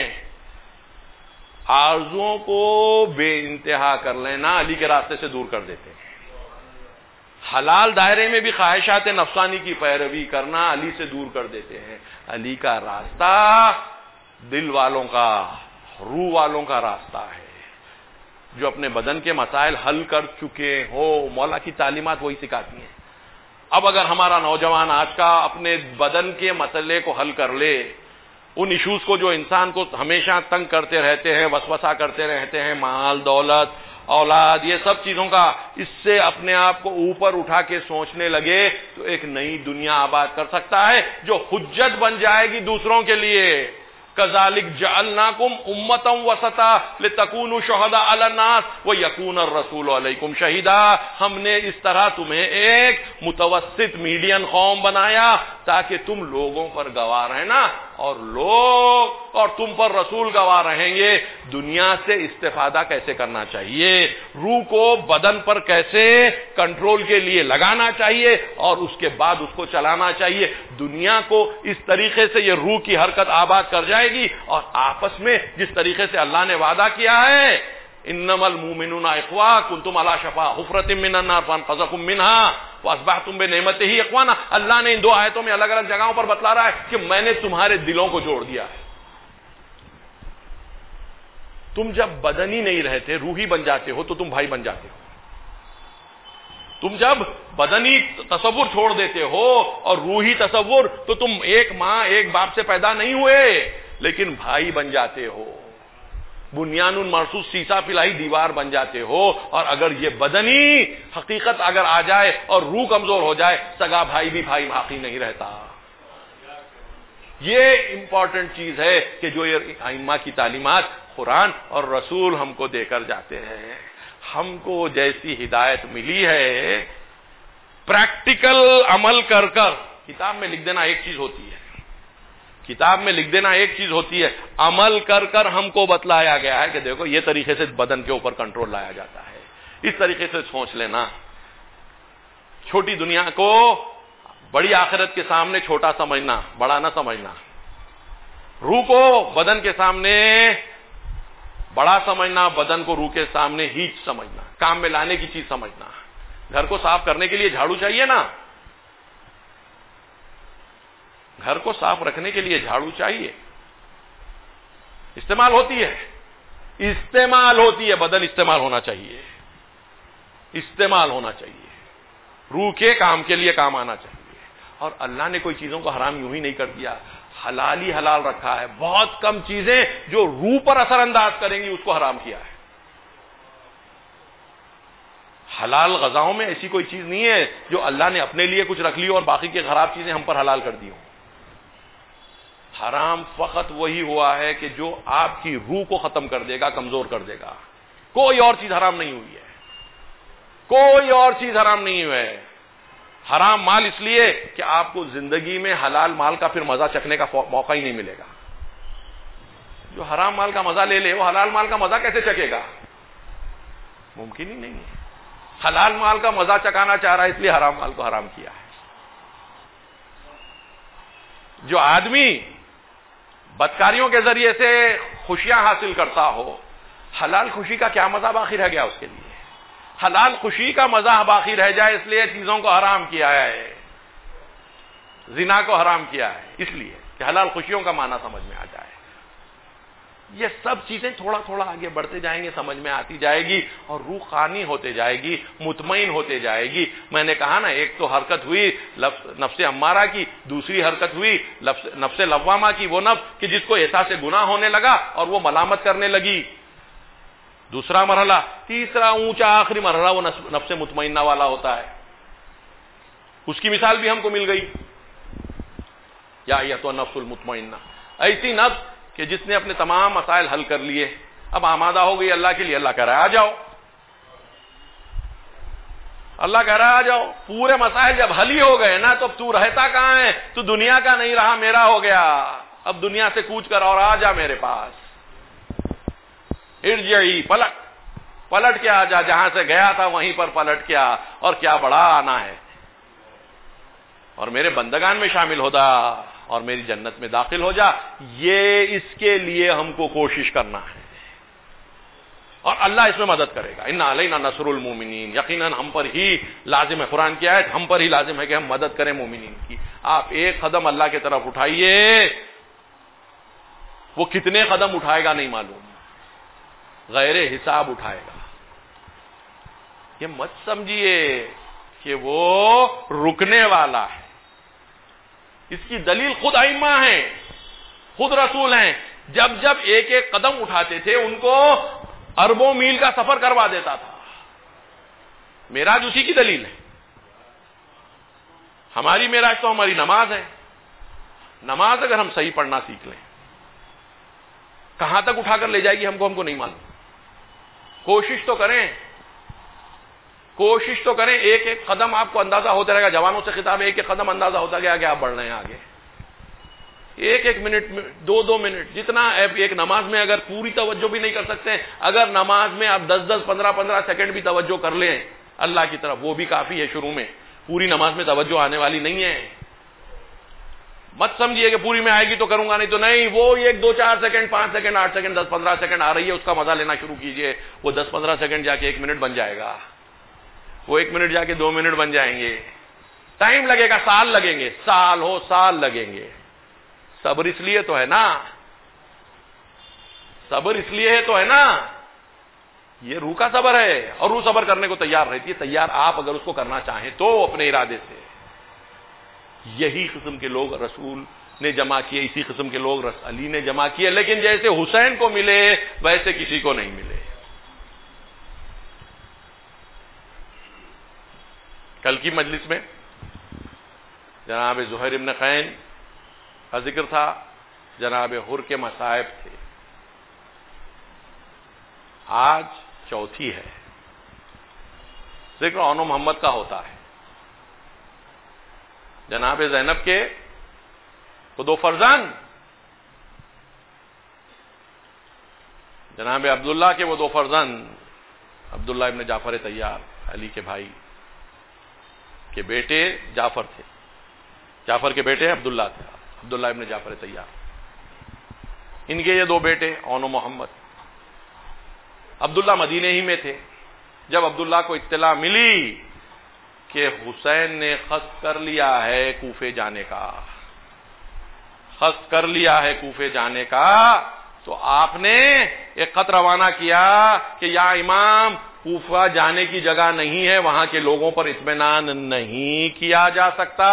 A: آرزوؤں کو بے انتہا کر لینا علی کے راستے سے دور کر دیتے ہیں. حلال دائرے میں بھی خواہشات نفسانی کی پیروی کرنا علی سے دور کر دیتے ہیں. علی کا راستہ دل والوں کا، روح والوں کا راستہ ہے، جو اپنے بدن کے مسائل حل کر چکے ہو. مولا کی تعلیمات وہی سکھاتی ہیں. اب اگر ہمارا نوجوان آج کا اپنے بدن کے مسئلے کو حل کر لے، ان ایشوز کو جو انسان کو ہمیشہ تنگ کرتے رہتے ہیں، وسوسہ کرتے رہتے ہیں، مال، دولت، اولاد، یہ سب چیزوں کا، اس سے اپنے آپ کو اوپر اٹھا کے سوچنے لگے تو ایک نئی دنیا آباد کر سکتا ہے جو حجت بن جائے گی دوسروں کے لیے. کذالک جعلناکم امتا وسطا لتکونوا شہداء علی الناس ویکون الرسول علیکم شہیدا. ہم نے اس طرح تمہیں ایک متوسط میڈین قوم بنایا تاکہ تم لوگوں پر گواہ رہنا اور لوگ اور تم پر رسول گواہ رہیں گے. دنیا سے استفادہ کیسے کرنا چاہیے، روح کو بدن پر کیسے کنٹرول کے لیے لگانا چاہیے اور اس کے بعد اس کو چلانا چاہیے. دنیا کو اس طریقے سے یہ روح کی حرکت آباد کر جائے گی اور آپس میں جس طریقے سے اللہ نے وعدہ کیا ہے انما المؤمنون اخوہ کنتم علی شفا حفرۃ من النار فانقذکم منها واصبحتم بنعمتہ اخوانا. اللہ نے ان دو آیتوں میں الگ الگ جگہوں پر بتلا رہا ہے کہ میں نے تمہارے دلوں کو جوڑ دیا ہے. تم جب بدنی نہیں رہتے، روحی بن جاتے ہو تو تم بھائی بن جاتے ہو. تم جب بدنی تصور چھوڑ دیتے ہو اور روحی تصور، تو تم ایک ماں ایک باپ سے پیدا نہیں ہوئے لیکن بھائی بن جاتے ہو. بنیان مرصوص سیسا پلائی دیوار بن جاتے ہو. اور اگر یہ بدنی حقیقت اگر آ جائے اور روح کمزور ہو جائے، سگا بھائی بھی بھائی باقی نہیں رہتا. یہ امپورٹنٹ چیز ہے کہ جو یہ ائمہ کی تعلیمات قرآن اور رسول ہم کو دے کر جاتے ہیں. ہم کو جیسی ہدایت ملی ہے پریکٹیکل عمل کر کر، کتاب میں لکھ دینا ایک چیز ہوتی ہے، کتاب میں لکھ دینا ایک چیز ہوتی ہے، عمل کر کر ہم کو بتلایا گیا ہے کہ دیکھو یہ طریقے سے بدن کے اوپر کنٹرول لایا جاتا ہے. اس طریقے سے سوچ لینا. چھوٹی دنیا کو بڑی آخرت کے سامنے چھوٹا سمجھنا، بڑا نہ سمجھنا. روح کو بدن کے سامنے بڑا سمجھنا، بدن کو روح کے سامنے ہیچ سمجھنا، کام میں لانے کی چیز سمجھنا. گھر کو صاف کرنے کے لیے جھاڑو چاہیے نا، گھر کو صاف رکھنے کے لیے جھاڑو چاہیے، استعمال ہوتی ہے، استعمال ہوتی ہے. بدن استعمال ہونا چاہیے، استعمال ہونا چاہیے، روح کے کام کے لیے کام آنا چاہیے. اور اللہ نے کوئی چیزوں کو حرام یوں ہی نہیں کر دیا، حلال ہی حلال رکھا ہے. بہت کم چیزیں جو روح پر اثر انداز کریں گی اس کو حرام کیا ہے. حلال غذاؤں میں ایسی کوئی چیز نہیں ہے جو اللہ نے اپنے لیے کچھ رکھ لی اور باقی کی خراب چیزیں ہم پر حلال کر دی ہوں. حرام فقط وہی ہوا ہے کہ جو آپ کی روح کو ختم کر دے گا, کمزور کر دے گا. کوئی اور چیز حرام نہیں ہوئی ہے, کوئی اور چیز حرام نہیں ہوئی ہے. حرام مال اس لیے کہ آپ کو زندگی میں حلال مال کا پھر مزہ چکھنے کا موقع ہی نہیں ملے گا. جو حرام مال کا مزہ لے لے وہ حلال مال کا مزہ کیسے چکھے گا؟ ممکن ہی نہیں ہے. حلال مال کا مزہ چکانا چاہ رہا ہے اس لیے حرام مال کو حرام کیا ہے. جو آدمی بدکاریوں کے ذریعے سے خوشیاں حاصل کرتا ہو, حلال خوشی کا کیا مزہ باقی رہ گیا اس کے لیے؟ حلال خوشی کا مزہ باقی رہ جائے اس لیے چیزوں کو حرام کیا ہے, زنا کو حرام کیا ہے, اس لیے کہ حلال خوشیوں کا معنی سمجھ میں آ جائے. یہ سب چیزیں تھوڑا تھوڑا آگے بڑھتے جائیں گے, سمجھ میں آتی جائے گی اور روح خانی ہوتے جائے گی, مطمئن ہوتے جائے گی. میں نے کہا نا, ایک تو حرکت ہوئی نفس امارہ کی, دوسری حرکت ہوئی نفس لوامہ کی, وہ نفس کہ جس کو احساس گناہ ہونے لگا اور وہ ملامت کرنے لگی. دوسرا مرحلہ, تیسرا اونچا آخری مرحلہ وہ نفس مطمئنہ والا ہوتا ہے. اس کی مثال بھی ہم کو مل گئی, یا یہ تو نفس المطمئنہ, ایسی نفس کہ جس نے اپنے تمام مسائل حل کر لیے, اب آمادہ ہو گئی اللہ کے لیے. اللہ کہہ رہا ہے آ جاؤ, اللہ کہہ رہا ہے آ جاؤ. پورے مسائل جب حل ہی ہو گئے نا تو اب تو رہتا کہاں ہے؟ تو دنیا کا نہیں رہا, میرا ہو گیا. اب دنیا سے کوچ کر اور آ جا میرے پاس. ارجعی, پلٹ پلٹ کے آ جا, جہاں سے گیا تھا وہیں پر پلٹ کے آ, اور کیا بڑا آنا ہے, اور میرے بندگان میں شامل ہو جا اور میری جنت میں داخل ہو جا. یہ اس کے لیے ہم کو کوشش کرنا ہے اور اللہ اس میں مدد کرے گا. ان علینا نصر المومنین, یقیناً ہم پر ہی لازم ہے, قرآن کی آیت ہم پر ہی لازم ہے کہ ہم مدد کریں مومنین کی. آپ ایک قدم اللہ کی طرف اٹھائیے, وہ کتنے قدم اٹھائے گا نہیں معلوم, غیر حساب اٹھائے گا. یہ مت سمجھیے کہ وہ رکنے والا ہے. اس کی دلیل خود ائمہ ہیں, خود رسول ہیں. جب جب ایک ایک قدم اٹھاتے تھے ان کو اربوں میل کا سفر کروا دیتا تھا. معراج اسی کی دلیل ہے. ہماری معراج تو ہماری نماز ہے. نماز اگر ہم صحیح پڑھنا سیکھ لیں, کہاں تک اٹھا کر لے جائے گی ہم کو ہم کو نہیں معلوم. کوشش تو کریں, کوشش تو کریں. ایک ایک قدم آپ کو اندازہ ہوتا رہے گا. جوانوں سے خطاب ہے, ایک ایک قدم اندازہ ہوتا گیا کہ آپ بڑھ رہے ہیں آگے. ایک ایک منٹ, دو دو منٹ, جتنا ایک نماز میں اگر پوری توجہ بھی نہیں کر سکتے, اگر نماز میں آپ دس دس پندرہ پندرہ سیکنڈ بھی توجہ کر لیں اللہ کی طرف, وہ بھی کافی ہے. شروع میں پوری نماز میں توجہ آنے والی نہیں ہے. مت سمجھیے کہ پوری میں آئے گی تو کروں گا, نہیں تو نہیں. وہ ایک دو چار سیکنڈ, پانچ سیکنڈ, آٹھ سیکنڈ, دس پندرہ سیکنڈ آ رہی ہے, اس کا مزہ لینا شروع کیجئے. وہ دس پندرہ سیکنڈ جا کے ایک منٹ بن جائے گا, وہ ایک منٹ جا کے دو منٹ بن جائیں گے. ٹائم لگے گا, سال لگیں گے, سال ہو سال لگیں گے. صبر اس لیے تو ہے نا, صبر اس لیے ہے تو ہے نا. یہ روح کا صبر ہے, اور روح صبر کرنے کو تیار رہتی ہے. تیار آپ اگر اس کو کرنا چاہیں تو اپنے ارادے سے. یہی قسم کے لوگ رسول نے جمع کیے, اسی قسم کے لوگ علی نے جمع کیے, لیکن جیسے حسین کو ملے ویسے کسی کو نہیں ملے. کل کی مجلس میں جناب زہیر ابن قین کا ذکر تھا, جناب حر کے مصائب تھے. آج چوتھی ہے, ذکر اونو محمد کا ہوتا ہے. جناب زینب کے وہ دو فرزند, جناب عبداللہ کے وہ دو فرزند, عبداللہ ابن جعفر طیار, علی کے بھائی کے بیٹے جعفر تھے, جعفر کے بیٹے عبداللہ تھے, عبداللہ ابن جعفر طیار. ان کے یہ دو بیٹے اون و محمد. عبداللہ مدینے ہی میں تھے. جب عبداللہ کو اطلاع ملی کہ حسین نے قصد کر لیا ہے کوفے جانے کا, قصد کر لیا ہے کوفے جانے کا, تو آپ نے ایک خط روانہ کیا کہ یا امام, کوفہ جانے کی جگہ نہیں ہے, وہاں کے لوگوں پر اطمینان نہیں کیا جا سکتا,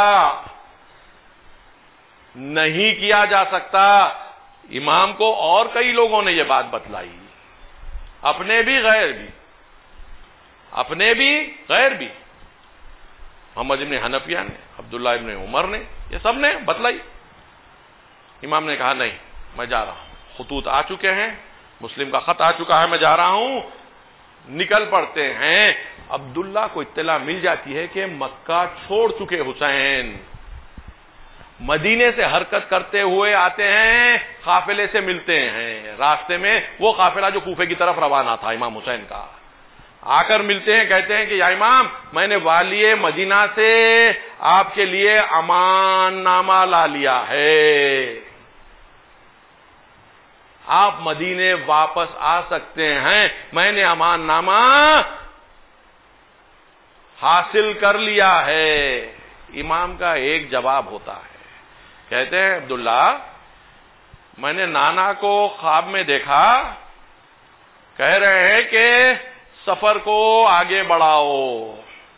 A: نہیں کیا جا سکتا. امام کو اور کئی لوگوں نے یہ بات بتلائی, اپنے بھی غیر بھی. اپنے بھی غیر بھی. محمد ابن حنفیہ نے، عبداللہ ابن عمر نے، یہ سب نے بتلائی. امام نے کہا نہیں میں جا رہا ہوں، خطوط آ چکے ہیں، مسلم کا خط آ چکا ہے، میں جا رہا ہوں. نکل پڑتے ہیں. عبداللہ کو اطلاع مل جاتی ہے کہ مکہ چھوڑ چکے حسین، مدینے سے حرکت کرتے ہوئے آتے ہیں، قافلے سے ملتے ہیں. راستے میں وہ قافلہ جو کوفے کی طرف روانہ تھا امام حسین کا، آ کر ملتے ہیں، کہتے ہیں کہ یا امام میں نے والی مدینہ سے آپ کے لیے امان نامہ لا لیا ہے، آپ مدینے واپس آ سکتے ہیں، میں نے امان نامہ حاصل کر لیا ہے. امام کا ایک جواب ہوتا ہے، کہتے ہیں عبداللہ میں نے نانا کو خواب میں دیکھا، کہہ رہے ہیں کہ سفر کو آگے بڑھاؤ،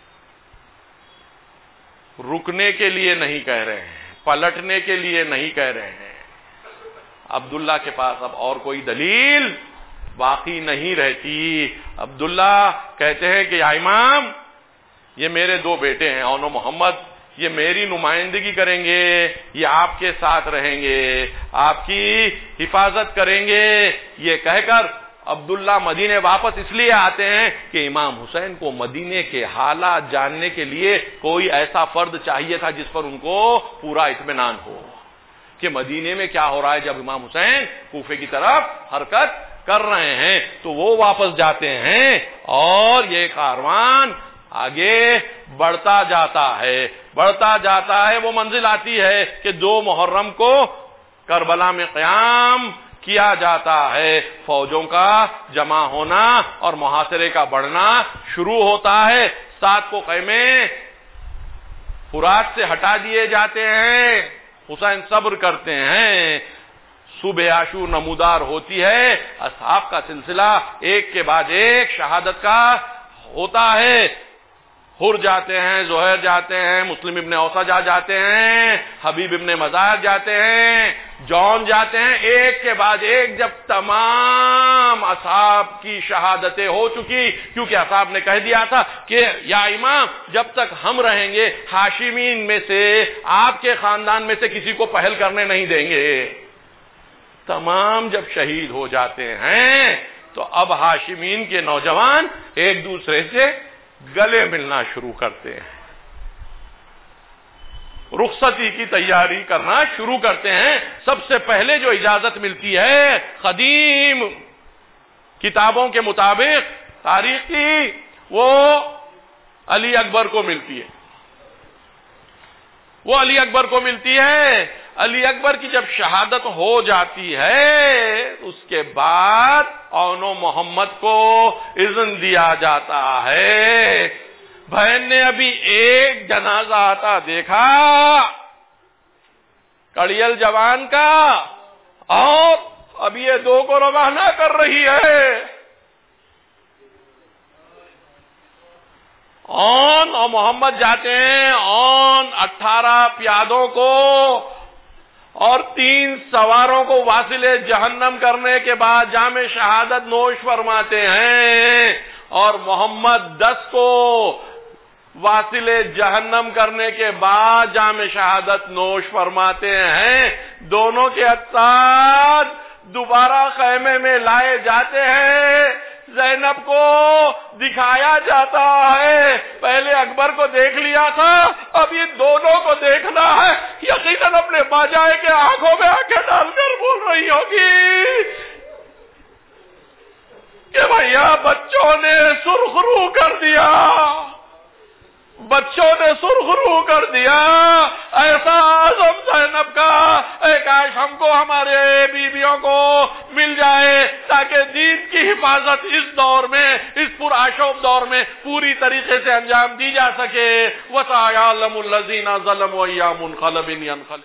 A: رکنے کے لیے نہیں کہہ رہے ہیں، پلٹنے کے لیے نہیں کہہ رہے ہیں. عبداللہ کے پاس اب اور کوئی دلیل باقی نہیں رہتی. عبداللہ کہتے ہیں کہ یا امام یہ میرے دو بیٹے ہیں اون و محمد، یہ میری نمائندگی کریں گے، یہ آپ کے ساتھ رہیں گے، آپ کی حفاظت کریں گے. یہ کہہ کر عبداللہ مدینے واپس اس لیے آتے ہیں کہ امام حسین کو مدینے کے حالات جاننے کے لیے کوئی ایسا فرد چاہیے تھا جس پر ان کو پورا اطمینان ہو کہ مدینے میں کیا ہو رہا ہے. جب امام حسین کوفے کی طرف حرکت کر رہے ہیں تو وہ واپس جاتے ہیں اور یہ کاروان آگے بڑھتا جاتا ہے بڑھتا جاتا ہے وہ منزل آتی ہے کہ دو محرم کو کربلا میں قیام کیا جاتا ہے. فوجوں کا جمع ہونا اور محاصرے کا بڑھنا شروع ہوتا ہے. سات کو خیمے فرات سے ہٹا دیے جاتے ہیں. حسین صبر کرتے ہیں. صبح عاشور نمودار ہوتی ہے. اصحاب کا سلسلہ ایک کے بعد ایک شہادت کا ہوتا ہے. حر جاتے ہیں، زہیر جاتے ہیں، مسلم ابن اوسا جا جاتے ہیں، حبیب ابن مظاہر جاتے ہیں، جون جاتے ہیں. ایک کے بعد ایک جب تمام اصحاب کی شہادتیں ہو چکی، کیونکہ اصحاب نے کہہ دیا تھا کہ یا امام جب تک ہم رہیں گے ہاشمین میں سے، آپ کے خاندان میں سے کسی کو پہل کرنے نہیں دیں گے. تمام جب شہید ہو جاتے ہیں تو اب ہاشمین کے نوجوان ایک دوسرے سے گلے ملنا شروع کرتے ہیں، رخصتی کی تیاری کرنا شروع کرتے ہیں. سب سے پہلے جو اجازت ملتی ہے قدیم کتابوں کے مطابق تاریخ کی، وہ علی اکبر کو ملتی ہے. وہ علی اکبر کو ملتی ہے. علی اکبر کی جب شہادت ہو جاتی ہے اس کے بعد اون و محمد کو اذن دیا جاتا ہے. بہن نے ابھی ایک جنازہ آتا دیکھا کڑیل جوان کا، اور اب یہ دو کو روانہ کر رہی ہے. اون اور محمد جاتے ہیں. اون اٹھارہ پیادوں کو اور تین سواروں کو واصل جہنم کرنے کے بعد جام شہادت نوش فرماتے ہیں، اور محمد دس کو واصل جہنم کرنے کے بعد جام شہادت نوش فرماتے ہیں. دونوں کے اجساد دوبارہ خیمے میں لائے جاتے ہیں. زینب کو دکھایا جاتا ہے. پہلے اکبر کو دیکھ لیا تھا، اب یہ دونوں کو دیکھنا ہے. یقیناً اپنے باجائے کے آنکھوں میں آنکھیں ڈال کر بول رہی ہوگی کہ بھیا بچوں نے سرخرو کر دیا، بچوں نے سرخرو کر دیا. ایسا عزم زینب کا، اے کاش ہم کو ہمارے بیویوں کو مل جائے تاکہ دین کی حفاظت اس دور میں، اس پرآشوب دور میں پوری طریقے سے انجام دی جا سکے. وَسَيَعْلَمُ الَّذِينَ ظَلَمُوا أَيَّ مُنقَلَبٍ يَنقَلِبُونَ.